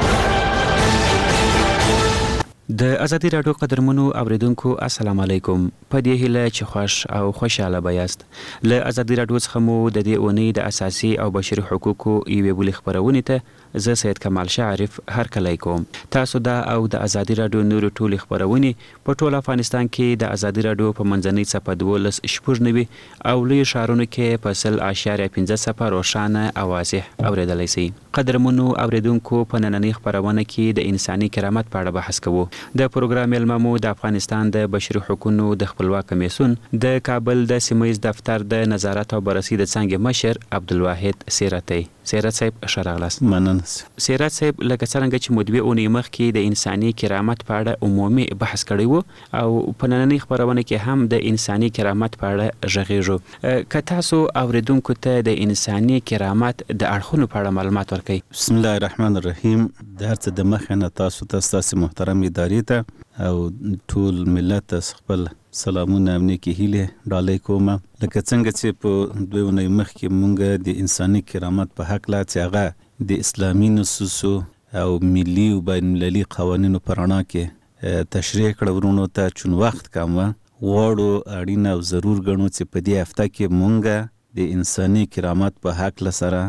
د ازادي راډیو قدرمنو اوریدونکو السلام علیکم. په دې هیله چې خوش او خوشاله بیاست. له ازادي راډیو څخه مو د دې اونۍ د اساسي او بشري حقوقو یوې بلې خبرونه ته زه سید کمال شعرف هرکلی کوم. تاسو دا او د ازادي راډیو نورو ټولې خبرونه په ټول افغانستان کې د ازادي راډیو په منځنۍ صفحه دولس شپږ نوي او لوی شهرونو کې په سل اشاریه پنځه صفر روښانه او واضح اوریدلی شئ. قدرمنو اوریدونکو په نننۍ خبرونه کې د انساني کرامت په اړه بحث کوو. د پروګرام ملممو د افغانستان د بشري حقوقو د خپلواک کمیسیون د کابل د سیمایي دفتر د نظارت او بررسي د څنګه مشر عبدالواحد سیرتی. سیرت صاحب شراغلاس. مننه. سیرت صاحب لکه څنګه چې مدوی اونې مخکې د انساني کرامت په اړه عمومي بحث کړی وو او په نننۍ خبرونه کې هم د انساني کرامت په اړه غږیږو. که تاسو اوریدونکو ته د انساني کرامت د اړخونو په اړه معلومات ورکړئ. بسم الله الرحمن الرحیم. د هر څه د مخه نه تاسو ته ستاسو محترم ادارې ته او ټول ملت خپل سلامونه او نیکی هیله ډالۍ کوم. لکه څنګه چې په دوه ونې مخکې مونږ د انساني کرامت په حق لا چې هغه د اسلامي نصوصو او ملي او بین المللي قوانینو په رڼا کې تشریح کړو ورونو ته چون وخت کم و غواړو اړینه او ضرور ګڼو چې په دې هفته کې مونږ د انساني کرامت په حق لسره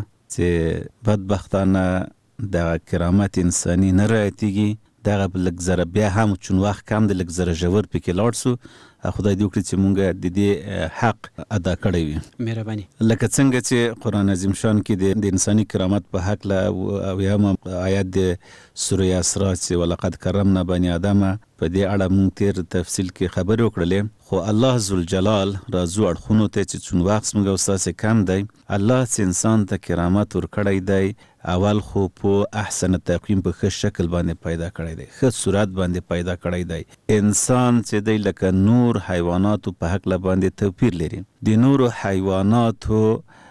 چې بدبختانه د کرامت انساني نه رعایتېږي دغه لږ زره بیا هم چون وخت کم د لږ زره ژور پکې لاړ سو. خدای دې وکړي چې مونږ د دې حق ادا کړی وي. مهرباني. لکه څنګه چې قرآن عظیم شان کې د انساني کرامت په حق له او یم آیات د سوره اسراء چې ولقد کرمنا بني آدم په دې اړه مونږ تیر تفصیل کې خبرې وکړلې. خو الله ذوالجلال راځو اړخونو ته چې چون وخت مونږ اوساسې کم دی الله چې انسان ته کرامت ورکړی دی اول خو په احسن تقویم په ښه شکل باندې پیدا کړی دی، ښه صورت باندې پیدا کړی دی. انسان چې دی لکه نور حیواناتو په حق باندې توپیر لري. د نورو حیواناتو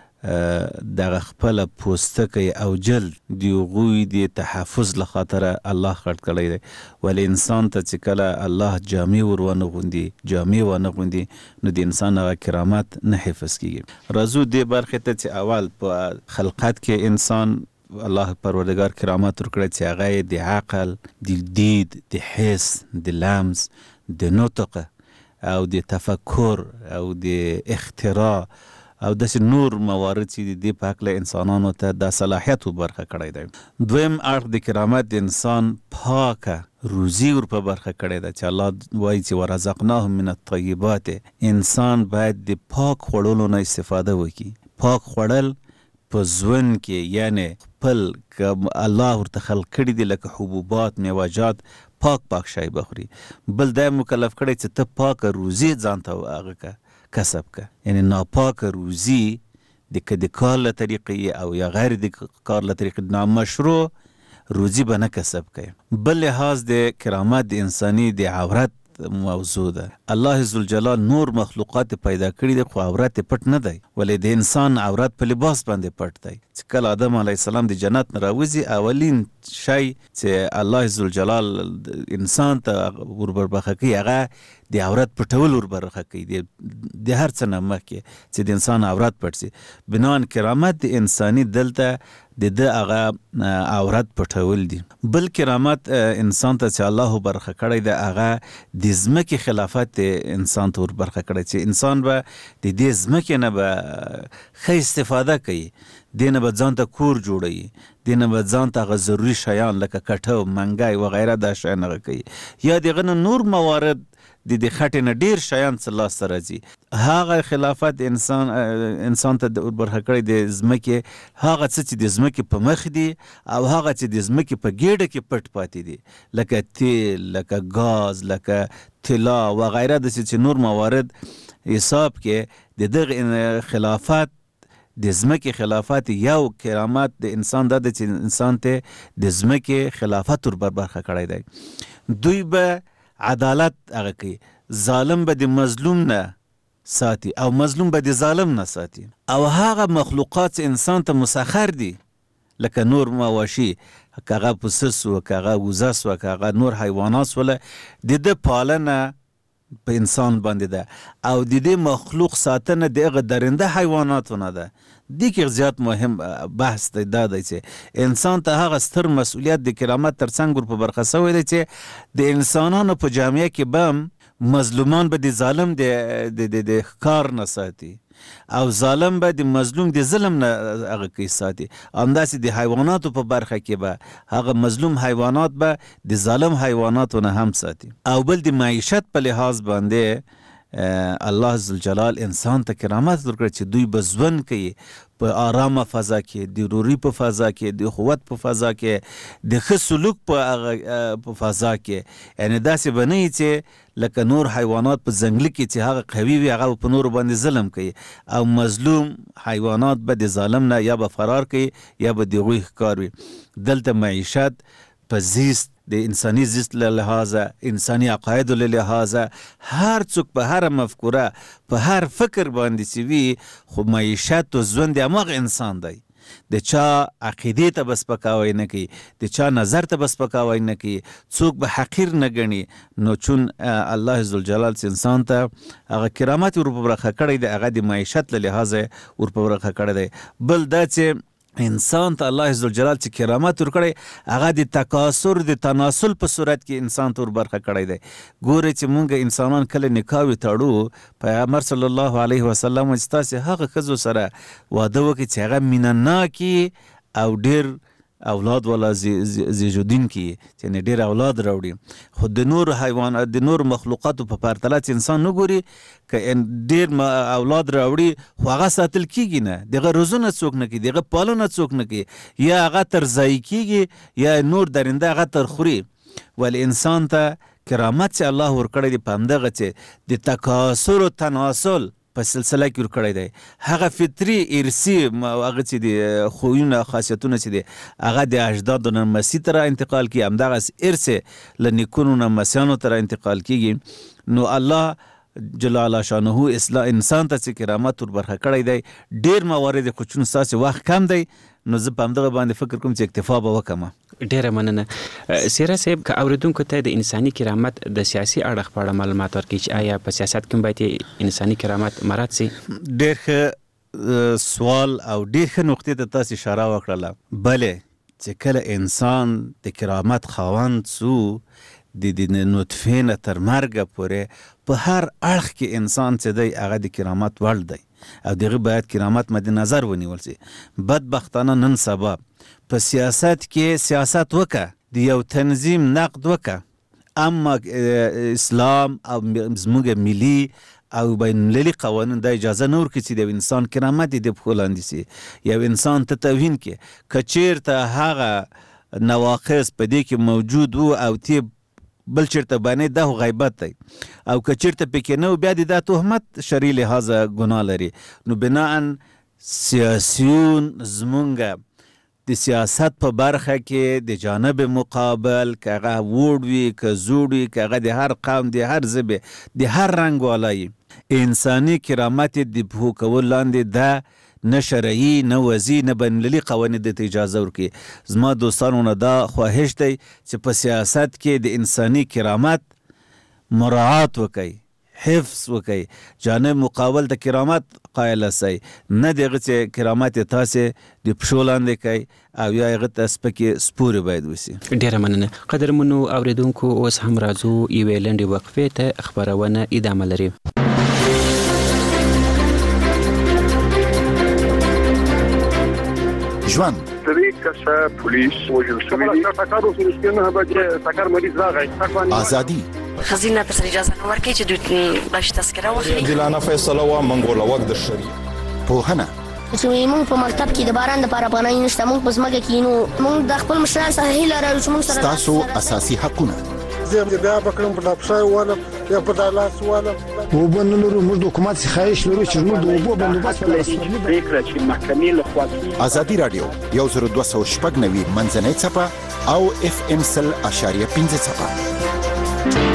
دغه خپل پوستکی او جلد د هغوی د تحفظ له خاطره الله خلق کړی دی. ولې انسان ته چې کله الله جامې ور ونه غوندي جامې ونه غوندي نو د انسان هغه کرامت نه حفظ کیږي. راځو دې برخې ته چې اول په خلقت کې انسان الله پروردگار کرامت ورکړی چې هغه د عقل، د دید، د حس، د لمس، د نطق او د تفکر او د اختراع او داسې نور موارد چې د دې په هکله انسانانو ته دا صلاحیت برخه کړی دی. دویم اړخ د کرامت د انسان پاکه روزي ور په برخه کړی ده چې الله وایي چې ورزقناهم من الطیبات. انسان باید د پاک خوړلو نه استفاده وکړي. پاک خوړل په ژوند کې یعنی خپل که الله ورته خلق کړي دي لکه حبوبات، میوه‌جات، پاک پاک شی بخوري. بل دا مکلف کړی چې ته پاکه روزي ځان ته هغه که کسب که، یعنی ناپاکه روزي د که د کار له طریقې او یا غیر د کار له طریقې نامشروع روزي به نه کسب کوي. بل لحاظ د کرامت د انساني د عورت موضوع ده. الله ذوالجلال نور مخلوقات پیدا کړي دي خو عورت پټ نه دی، ولې د انسان عورت په لباس باندې پټ دی. چې کله آدم علیه السلام د جنت نه راوځي اولین شی چې الله ذوالجلال انسان ته وربرخه کوي هغه د عورت پټول وربرخه کوي د هر څه نه مخکې چې د انسان عورت پټ شي. بنان کرامت د انساني دلته د ده هغه عورت پټول دي. بل کرامت انسان ته چې الله برخه کړی ده هغه د ځمکې خلافت انسان ته وربرخه کړی چې انسان به د دې ځمکې نه به ښه استفاده کوي، دې نه به ځان ته کور جوړوي، دې نه به ځان ته هغه ضروري شیان لکه کټو، منګی وغیره دا شیان هغه کوي، یا دغه نه نور موارد د دې خټې نه ډېر شیان څه لاسته راځي. هغه خلافت انسان انسان ته وربرخه کړی د ځمکې هغه څه چې د ځمکې په مخ دي او هغه چې د ځمکې په ګېډه کې پټ پاتې دي لکه تیل، لکه ګاز، لکه طلا وغیره داسې چې نور موارد حساب کې د دغه خلافت د ځمکې خلافت یو کرامت د انسان دا ده چې انسان ته د ځمکې خلافت وربرخه کړی دی. دوی به عدالت هغه کوي، ظالم به د مظلوم نه ساتي او مظلوم به د ظالم نه ساتي. او هغه مخلوقات انسان ته مسخر دي لکه نور مواشي، که هغه پسه سوه، که هغه وزه سوه، که هغه نور حیوانات سوله، د ده پالنه په انسان باندې ده او د دې مخلوق ساتنه د هغه درنده حیواناتو نه ده. دې کې زیات مهم بحث دی دا دی چې انسان ته هغه ستر مسؤلیت د کرامت تر څنګ ور په برخه سوی دی چې د انسانانو په جامعه کې به مظلومان به د ظالم د د ښکار نه ساتي او ظالم به د مظلوم د ظلم نه هغه کوي ساتي. همداسې د حیواناتو په برخه کې به هغه مظلوم حیوانات به د ظالم حیواناتو نه هم ساتي. او بل د معیشت په لحاظ باندې الله ذوالجلال انسان ته کرامت ورکړي چې دوی به ژوند کوي په آرامه فضا کې، د روري په فضا کې، د قوت په فضا کې، د ښه سلوک په فضا کې. یعنی داسې به نه وي چې لکه نور حیوانات په ځنګله کې چې هغه قوي وي هغه په نورو باندې ظلم کوي او مظلوم حیوانات به د ظالم نه یا به فرار کوي یا به د هغوی ښکار وي. دلته معیشت په زیست د انساني زیست له لحاظه، انساني عقایدو له لحاظه، هر څوک په هر مفکوره په هر فکر باندې چې وي خو معیشت و ژوند د هماغه انسان دی. د چا عقیدې ته به سپکاوی نه کوي، د چا نظر ته به سپکاوی نه کوي، څوک به حقیر نه ګڼي. نو چون الله ذوالجلال چې انسان ته هغه کرامت ور په برخه کړی دی هغه د معیشت له لحاظه ور په برخه کړی دی. بل دا چې انسان ته الله عزوجلال چې کرامت ورکړی هغه د تکاثر د تناسل په صورت کې انسان ته وربرخه کړی دی. ګوره چې مونږ انسانان کله نکاح تړو، پیغمبر صلی الله علیه وسلم چې تاسې هغه ښځو سره واده وکړي چې هغه مینه ناکي او ډېر اولاد والا زیږودونکي چې ډېر اولاد راوړي. خو د نور حیوان د نور مخلوقاتو په پرتله چې انسان نګوري که ډېر اولاد راوړي خو هغه ساتل کېږي نه، دغه روزنه څوک نه کوي، دغه پالنه څوک نه کوي، یا هغه تر ضایع کېږي یا نور درنده هغه تر خوري. ولې انسان ته کرامت چې الله ورکړی دی په همدغه چې د تکاثر و تناسل په سلسله کې ورکړی دی. هغه فطري ارثي هغه چې د خویونه خاصیتونه چې دی هغه د اجدادو نه مسیح ته را انتقال کېږي، همدغسې ارث له نیکونو نه مسیانو ته را انتقال کېږي. نو الله جل شانه اصلاح انسان ته چې کرامت وربرخه کړی دی ډېر موارد خو چون ستاسې وخت کم دی نو زه په همدغه باندې فکر کوم چې اکتفا به وکړم. ډیره مننه. سیره صاحب که اوریدونکو ته د انساني کرامت د سیاسي اړخ په اړه معلومات ورکړي چې آیا په سیاست کې باید انساني کرامت مراعات شي؟ ډېر ښه سوال او ډېر ښه نقطې ته تاسو اشاره وکړله. بلې چې کله انسان د کرامت خاوند سو د د نطفې نه تر مرګه پورې په هر اړخ کې انسان چې دی هغه د کرامت وړ دی او دغه باید کرامت مد نظر ونیول شي. بدبختانه نن سبا په سیاست کې سیاست وکړه، د یو تنظیم نقد وکړه، اما اسلام او زموږ ملي او بین المللي قوانین د اجازه نه ورکوي چې د انسان کرامت د پښو لاندې شي. یو انسان ته توهین کې که چېرته هغه نواقص په دې کې موجود وو او تی بل چېرته باندې دا غیبت دی او که چېرته پکې نه و بیا د دا تهمت شرعي لحاظه ګناه لري. نو بناء سیاسیون زمونږ د سیاست په برخه کې د جانب مقابل که هغه ووړ وي که زوړ وي که هغه د هر قوم د هر ژبې د هر رنګ والا وي، انساني کرامت د پښو کول لاندې ده نه شرعي نه وضعي نه بین المللي قوانین د اجازه ورکوي. زما دوستانو نه دا خواهش دی چې په سیاست کې د انساني کرامت مراعات وکړي، حفظ وکړي، جانب مقابل د کرامت قایل سي، نه دغه چې کرامت تاسې د پښو لاندې کوي او یا هغه ته سپکې سپورې باید وسي. ډېره مننه. قدرمنو اوریدونکو اوس هم راځو یوې لنډې وقفې ته، خپرونه ادامه لري. ژوند درې کسه پولیس وژل شوي دي. ټکر وشو چې نه به ټکر مریض راغی. ازادي خزینه تر اجازه نه ورکړي چې دوی باش تذکره واخلي. عادلانه فیصله وا منګول وخت د شری پوهنه چې موږ په مکتب کې د باران د لپاره پناه نشته، موږ په ځمکه کې نو موږ د خپل مشران سره هیله لرو چې موږ سره تاسو اساسي حقونه زه بیا بکرم په لپسای واله یا په دالاس واله وبنلرو موږ د حکومت څخه خواهش لرو چې موږ د اوبو بندوبست وکړو. فکر چې محکمې له خوا ازادي رادیو یو زر دوه سوه شپږ نوي منځنۍ څپه او اف ام سل اشاریه پنځه څپه.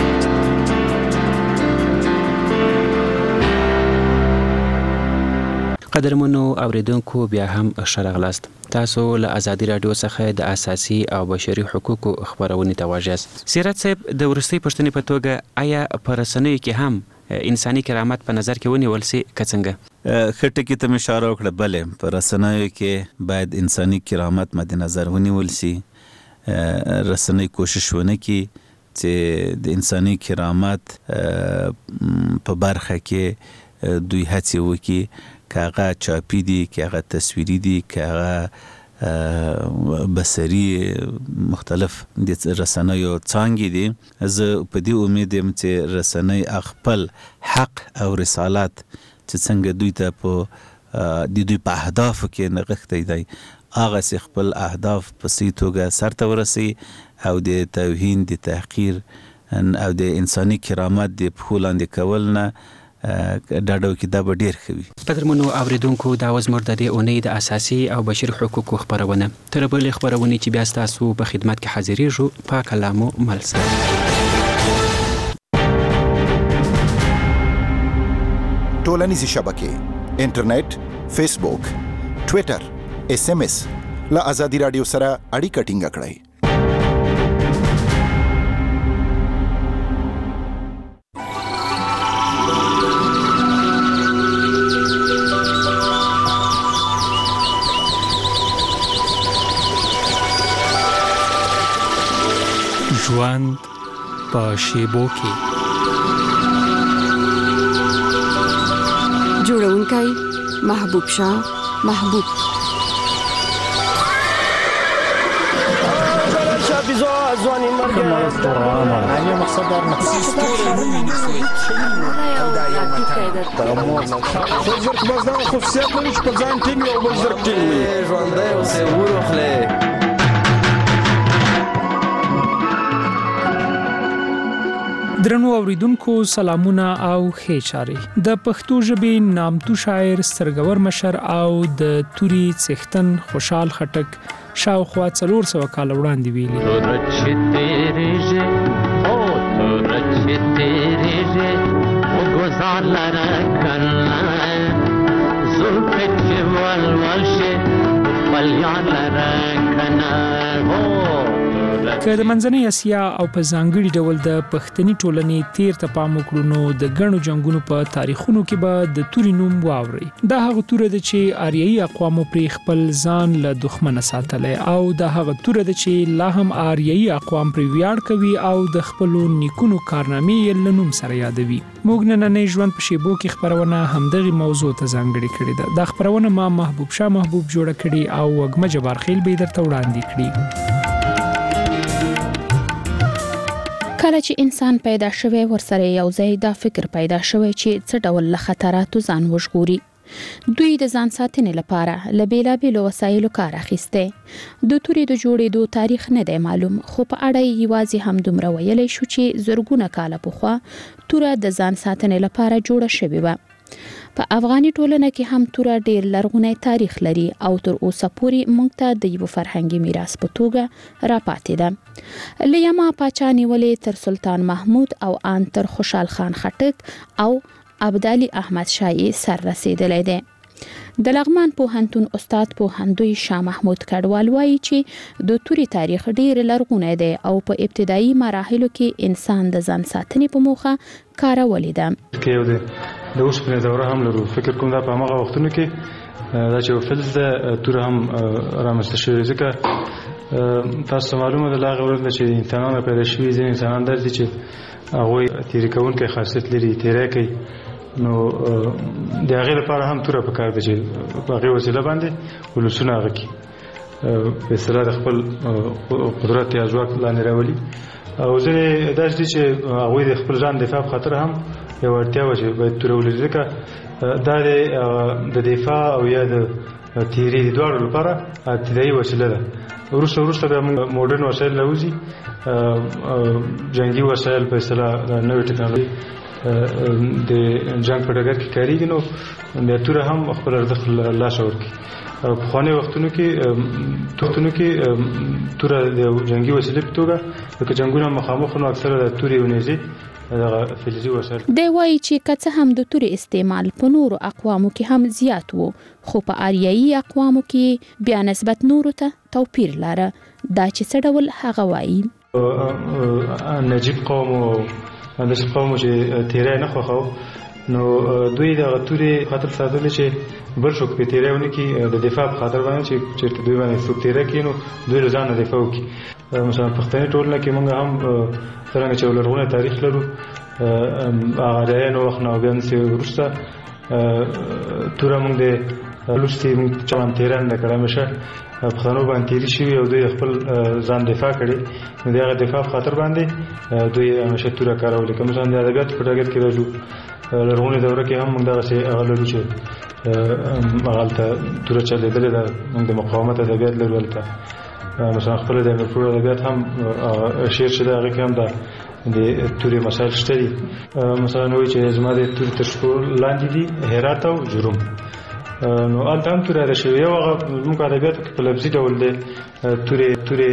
قدرمنو اوریدونکو بیا هم ښه راغلاست. تاسو له ازادي رادیو څخه د اساسي او بشري حقوقو خبرونې ته واږئ. سیرت صاحب، د وروستۍ پوښتنې په توګه آیا په رسنیو کې هم انساني کرامت په نظر کې ونیول سي که څنګه؟ ښه ټکي ته مې اشاره وکړه. بلې په رسنیو کې باید انساني کرامت مد نظر ونیول سي. رسنۍ کوشش ونه کړي چې د انساني کرامت په برخه کې دوی هڅې وکړي، که هغه چاپی دي، که هغه تصویري دي، که هغه بصري مختلف د رسنیو څانګې دي. زه په دې امید یم چې رسنۍ خپل حق او رسالت چې څنګه دوی ته په د دوی په اهدافو کې نغښتی دی هغسې خپل اهداف په صحیح توګه سرته ورسوي او د توهین، د تحقیر او د انساني کرامت د پښو لاندې کول نه ډاډه وکړي. دا به ډېر ښه وي. قدرمنو اوریدونکو، دا و زموږ د دې اونۍ د اساسي او بشري حقوقو خپرونه. تر بلې خپرونې چې بیا ستاسو په خدمت کې حاضرېږو، پاک کلامو مل سره. ټولنیزې شبکې، انټرنیټ، فیسبوک، ټویټر، اس ام اس له ازادي رادیو سره اړیکه ټینګه کړئ. ژوند په شیبو کې. جوړونکی محبوب شاه محبوب. ځواني مرګ نه مقصد در نفس بزرگ بازدار خصوصیت نمیش پر ځان ټینګ او بزرگ ټینګ ژوندی اوسې ورخلې. درنو اوریدونکو سلامونه او ښې چارې. د پښتو ژبې نامتو شاعر، سرګور مشر او د توري څښتن خوشحال خټک شاوخوا څلور سوه کاله وړاندې ویلي: خپل یاد راکنه که د منځنۍ اسیا او په ځانګړي ډول د پښتني ټولنې تیر ته پام وکړو نو د ګڼو جنگونو په تاریخونو کې به د توري نوم واوري. دا هغه توره ده چې آریایي اقوامو پر خپل ځان له دښمنه ساتلی او دا هغه توره ده چې لا هم آریایي اقوام پر ویاړ کوي او د خپلو نیکونو کارنامې یې له نوم سره یادوي. موږ نننۍ ژوند په شیبو کې خپرونه همدغه موضوع ته ځانګړې کړې ده. دا خپرونه ما محبوب شاه محبوب جوړه کړې او وګمه جبار خیل به درته وړاندې کړي. کله چې انسان پیدا شوی ورسره یو ځای دا فکر پیدا شوی چې څه ډول له خطراتو ځان وژغوري. دوی د ځان ساتنې لپاره له بیلابیلو وسایلو کار اخیسته. د توري د جوړېدو تاریخ نه دی معلوم، خو په اړه یې یوازې هم دومره ویلی شو چې زرګونه کاله پخوا توره د ځان ساتنې لپاره جوړه شوې وه. په افغاني ټولنه کې هم توره ډېر لرغونی تاریخ لري او تر اوسه پورې موږ ته د یو فرهنګي میراث په توګه راپاتې ده. له یما پاچا نیولې تر سلطان محمود او ان تر خوشحال خان خټک او عبدالي احمد شاه سر رسیدلی دی. د لغمان پوهنتون استاد پوهندوی شاه محمود کډوال وایي چې د توري تاریخ ډېر لرغونی دی او په ابتدایي مراحلو کې انسان د ځان ساتنې په موخه کارولې ده. د اوسپنې دوره هم لرو. فکر کوم دا په هغه وختونو کې دا چې فلز ده توره هم رامنځته شوې، ځکه تاسو معلومه ده لا غوړل چې انسانانو پیدا شوي ځینې انسانان درځي چې هغوی تیری کوونکی خاصیت لري، تیری کوي، نو د هغې لپاره هم توره پکار ده چې په هغې وسیله باندې ولسونه هغه کړي، په اصطلاح د خپل قدرت یا ځواک لاندې راولي. او ځینې داسې دي چې هغوی د خپل ځان دفاع په خاطر هم یو اړتیا وه چې باید توره ولري، ځکه دا د دفاع او یا د تیري د دواړو لپاره ابتدایي وسیله ده. وروسته وروسته بیا موږ موډرن وسایل راوځي، جنګي وسایل په اصطلاح نوې ټکنالوژي د جنګ په ډګر کې کارېږي، نو بیا توره هم خپل ارزښت له لاسه ورکړي. په پخوانیو وختونو کې وختونو کې توره د جنګي وسیلې په توګه لکه جنګونه مخامخ نو اکثره د تورې او نیزې دغه فلزي وسایل. دی وایي چې که څه هم د تورې استعمال په نورو اقوامو کې هم زیات و، خو په آریایي اقوامو کې بیا نسبت نورو ته توپیر لره. دا چې څه ډول هغه وایي. نجیب قوم او داسې قوم چې تیری نه خوښاو، نو دوی دغه تورې خاطر ساتلې چې بل څوک پرې تیری ونه کړي، د دفاع په خاطر باندې چې چېرته دوی باندې څوک تیری کړي نو دوی له ځان نه دفاع وکړي. مثلا پښتني ټولنه کې موږ هم څرنګه چې لرغونی تاریخ لرو، هغه آریایانو وخت نه او بیا داسې وروسته توره موږ د لوستې موږ چا باندې تیری نه ده کړې، همیشه پښتنو باندې تیري شوي او دوی خپل ځان دفاع کړي، نو د هغه دفاع په خاطر باندې دوی همیشه توره کارولې. که مثلا د ادبیاتو په ډګر کې راځو، لرغونې دوره کې هم موږ دغسې هغه لرو چې هغه هلته توره چلېدلې ده. موږ د مقاومت ادبیات لرو هلته، مثلا خپله د امیر ادبیات هم شعر چې ده هغې کې هم د تورې مسایل شته دي. مثلا وایي چې زما د تورې تر شپو لاندې دي هرات او جروم، نو هلته هم تورې ادا شوې. یو هغه زموږ په ادبیاتو کې په لفظي ډول دی تورې تورې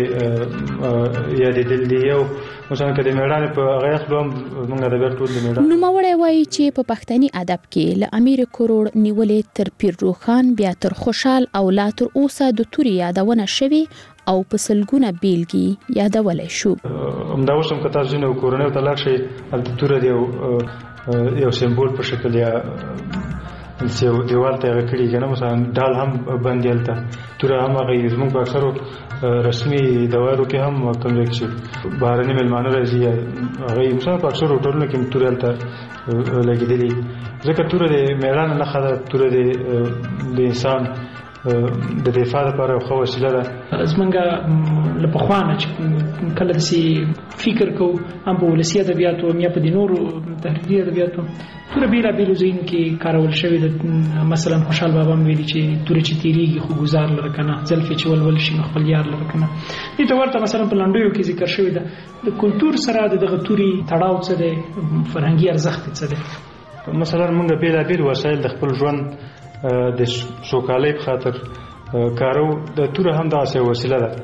یادېدل دي. یو مثلا که د مېړانې په هغه اخلو هم زموږ ادبیات ټول د مېړانې. نوموړی وایي چې په پښتني ادب کې له امیر کروړ نیولې تر پیر روښان بیا تر خوشحال او لا تر اوسه د تورې یادونه شوې او په سلګونه بیلګې یادولی شو. همدا اوس هم که تاسو ځینې کورنیو ته لاړ شئ، هلته توره د یو سمبول په شکل یا یو دیوال ته هغه کړي که نه، مثلا ډال هم بند دی هلته، توره هم هغه زموږ په اکثرو رسمي دوایرو کې هم کوم ځای چې بهرني مېلمانه راځي هغه مثلا په اکثرو هوټلونو کې تورې هلته لګېدلي، ځکه توره د مېړانې نښه ده، توره د انسان د دفاع لپاره یو ښه وسیله ده. زمونږ له پخوا نه چې کله داسې فکر کوو هم په ولسي ادبیاتو یا په د نورو تحریري ادبیاتو توره بېلابېلو ځایونو کې کارول شوې ده. مثلا خوشحال بابا هم ویلي چې توره چې تېرېږي خو ګزار لره که نه، زلفې چې ولول شي نو خپل یار لره که نه. دې ته ورته مثلا په لنډیو کې ذکر شوې ده. د کلتور سره د دغه تورې تړاو څه دی، فرهنګي ارزښت څه دی؟ مثلا موږ بېلابېل وسایل د خپل ژوند د سوکالۍ په خاطر کارو. د توره هم داسې وسیله ده.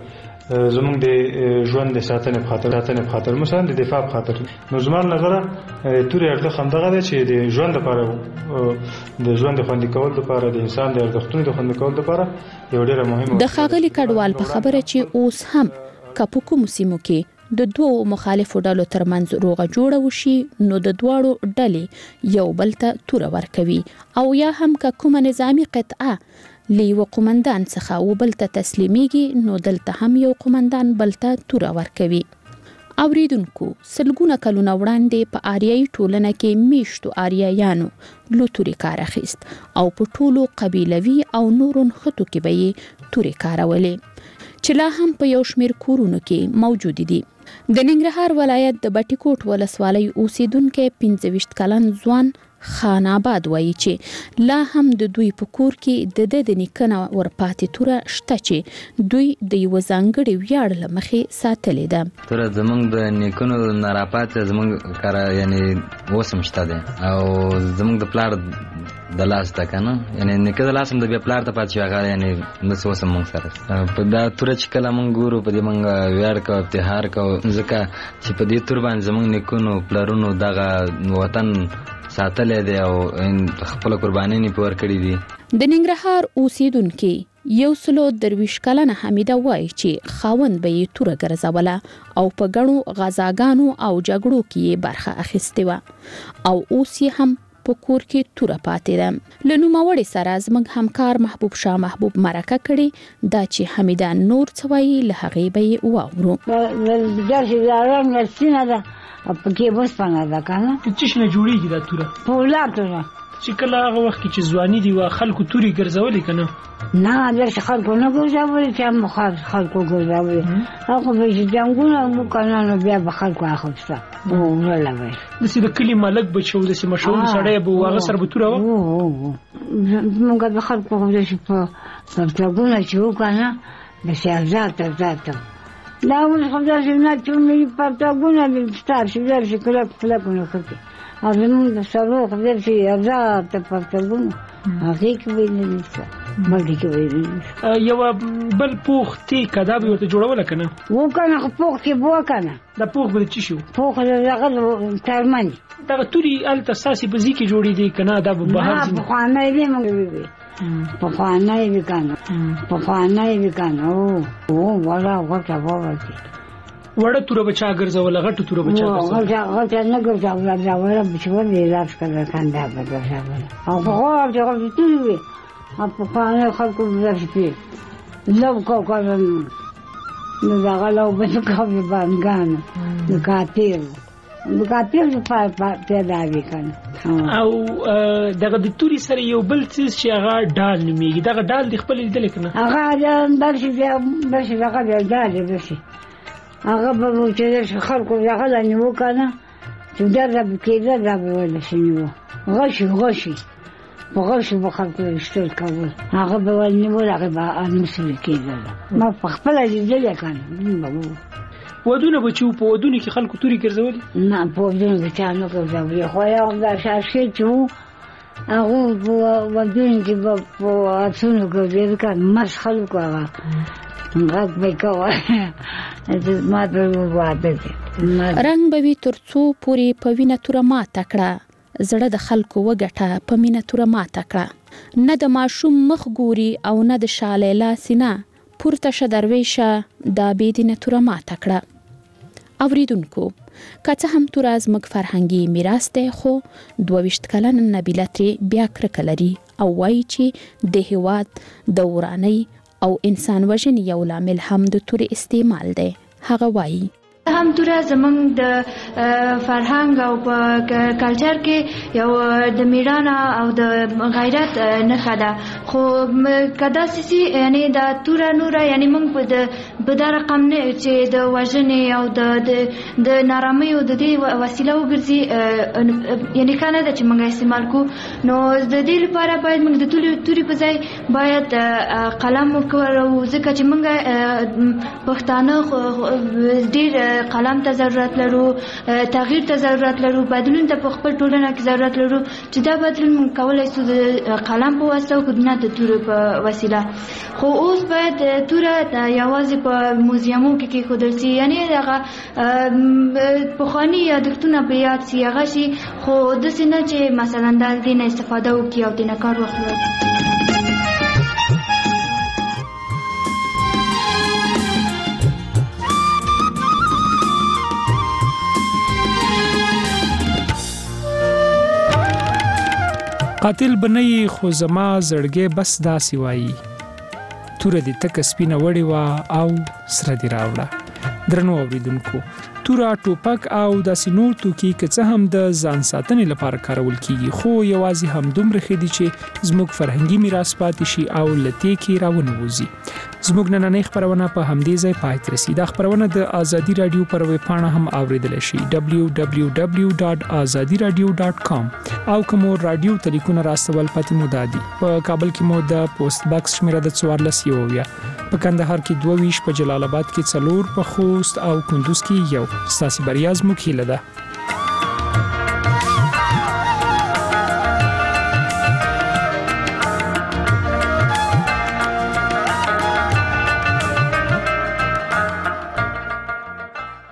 زمونږ د ژوند د ساتنې په خاطر ساتنې په خاطر مثلا د دفاع په خاطر نو زما نظر توري ارزښت همدغه دی چې د ژوند لپاره د ژوند د خوندي کول لپاره د انسان د ارزښتونو د خوندي کول لپاره یو ډېره مهمه د ښاغلي کډوال په خبره چې اوس هم که په کومو سیمو کې د دوو مخالفو ډلو ترمنځ روغه جوړه وشي نو د دواړو ډلې یو بل ته توره ورکوي او یا هم که کومه نظامي قطعه له یو قومندان څخه و بل ته تسلیمیږي نو دلته هم یو قومندان بل ته توره ورکوي. اوریدونکو سلګونه کلونه وړاندې په آریایي ټولنه کې میشتو آریایانو لو توري کار اخیست او په ټولو قبیلوي او نورو نښتو کې به یې توري کارولې چې لا هم په یو شمېر کورونو کې موجود دي. د ننګرهار ولایت د بټي کوټ ولسوالۍ اوسیدونکو پنځه ویشت کلن ځوان خان آباد وایي چې لا هم د دوی په کور کې د د نیکنه ورپاتې توره شته چې دوی د یو ځانګړي ویاړ له مخې ساتلې ده. توره زمونږ د نیکونو نه راپاتې زمونږ کار یعنی اوس هم شته دی او زمونږ د پلار د لاس ده که نه یعنی نیکه د لاس هم د بیا پلار ته پاتې شي هغه یعنی داسې اوس هم مونږ سره په دا توره چې کله مونږ ګورو په دې مونږ ویاړ کوو افتخار کوو ځکه چې په دې تور باندې زمونږ نیکونو پلارونو دغه وطن ساتلی دی او خپل قرباني نه پور کړی دي. د ننګرهار اوسیدونکو یو سلو درویش کلنه حمیده وایي چې خاوند به یې توره ګرځوله او په ګڼو غزاګانو او جګړو کې برخه اخیستې وه او اوس یې هم په کور کې توره پاتې ده. له نوموړې سره زموږ همکار محبوب شاه محبوب مرکه کړې دا چې حمیده نور څه وایي له هغې به یې واورو. پکې بس پناه ده کنه چې څنګه جوړیږي دا توره پولا توره چې کله هغه وخت کې چې ځواني دی وا خلکو توري ګرځولې کنه نه درس خلکو نه ګرځولې چې هم خلکو ګرځولې هغه به چې څنګه مو کنه نو بیا به خلکو اخوسته وو نه لوي د سې د کلی ملک بچو د سې مشهور سړی به هغه سر به توره وو موږ به خلکو خو د شي په څنګه چې وکنه د سیاست ته دا اوس خدای دې نه چې مې پټاګونه دې ستار شي درځي کله کله کو نه کوي او نو د سره خدای دې آزاد ته پټاګونه هغه کې ویني نشته باندې کې ویني یو بل پوخ تی کدا به ورته جوړول کنه و کنه پوخ کې بو کنه دا پوخ به چی شو پوخ دغه ترمنی دا توري ال تاساسي په ځکه جوړې دي کنه دا به بهر نه په خانه دې موږ په خانه یې وکنه په خانه یې وکنه او ولا وکړه وځي وړه تور بچا ګرځول غټ تور بچا ګرځول غټ غټ نه ګرځول دا ولا بچو دې لاس کړه کنده به ګرځول او هغه چې توري په خانه خلکو ځي لو کو کوم نو دا غلو به کوم باندې نو کاتیر بګاتیر په پیدا وی کنه او دغه د توري سره یو بل څه چې هغه ډال نمیږي دغه ډال د خپل لیدل کنه هغه د شي د شي دغه ډال د شي هغه به چې خلکو هغه لنیو کنه چې دا د کېده دا ولا شي نو غشي غشي په غشي په خلکو استل کول هغه به ولنیو هغه به انسل کېده ما په خپل لیدل کنه ودونه بچو په ودونه کې خلکو توري ګرځولي نه په ودونه کې چا نه ګرځولي خو یو دا شاشې چې هغه په ودونه کې په اڅونو ګرځي کنه مس خلکو هغه غږ به کوي ما په واده رنگ به وي ترڅو پوری په وینه توره ما تکړه زړه د خلکو وګټه په مینه توره ما تکړه نه د ماشوم مخ ګوري او نه د شاله لاسینه پورته ش درویشه دا بيدینه توره ما تکړه. اوریدونکو که هم توره زموږ فرهنګي میراث دی خو دوه ویشت کلن نبیله ترې بیا کرکه لري او وایي چې د هېواد د ورانۍ او انسان وژنې یو لامل هم د تورې استعمال دی. هغه وایي هم توره زمونږ د فرهنګ او په کلچر کې یو د میړانه او د غیرت نښه ده خو که داسې سي یعنی دا توره نوره یعنی موږ په د په دا رقم نه چې د وژنې او د د نارامیو د دې وسیله وګرځي یعنی ښه نه ده چې موږ استعمال کړو نو د دې لپاره باید موږ د تورې په ځای باید قلم وکاروو ځکه چې موږ پښتانه ډېر قلم ته ضرورت لرو، تغییر ته ضرورت لرو، بدلون ته په خپل ټولنه کې ضرورت لرو چې دا بدلون موږ کولای شو د قلم په واسطه او نه د تورو په وسیله. خو اوس باید توره د یوازې په موزیمو کې کېښودل سي، یعنې هغه پخواني یادښتونه په یاد سي، هغه شي، خو داسې نه چې مثلا د دې نه استفاده وکړي او دې نه کار واخلي. قاتل بنئ خو زما زړګې بس داسې وایي، توره دې تکه سپینه وړې وه او سره دې راوړه. درنو اوریدونکو، توره، ټوپک او داسې نور توکي که څه هم د ځان ساتنې لپاره کارول کیږي، خو یوازې همدومره ښه دي چې زموږ فرهنګي میراث پاتې شي او له تېکې راونوځي. زموږ نننۍ خپرونه په همدې ځای پای ته رسي. دا خپرونه د ازادي راډیو پر ویبپاڼه هم اوریدلی شي دبلیو دبلیو دبلیو ډاټ ازادي راډیو ډاټ کام. او که مو راډیو تلیفون راستول پاتې مو دادي، په کابل کې مو د پوسټ باکس شمیره د څوارلس یوویا، په کندهار کې دوه ویشت، په جلال آباد کې څلور، په خوست او کندوز کې یو. ستاسې بریا زموږ هیله ده.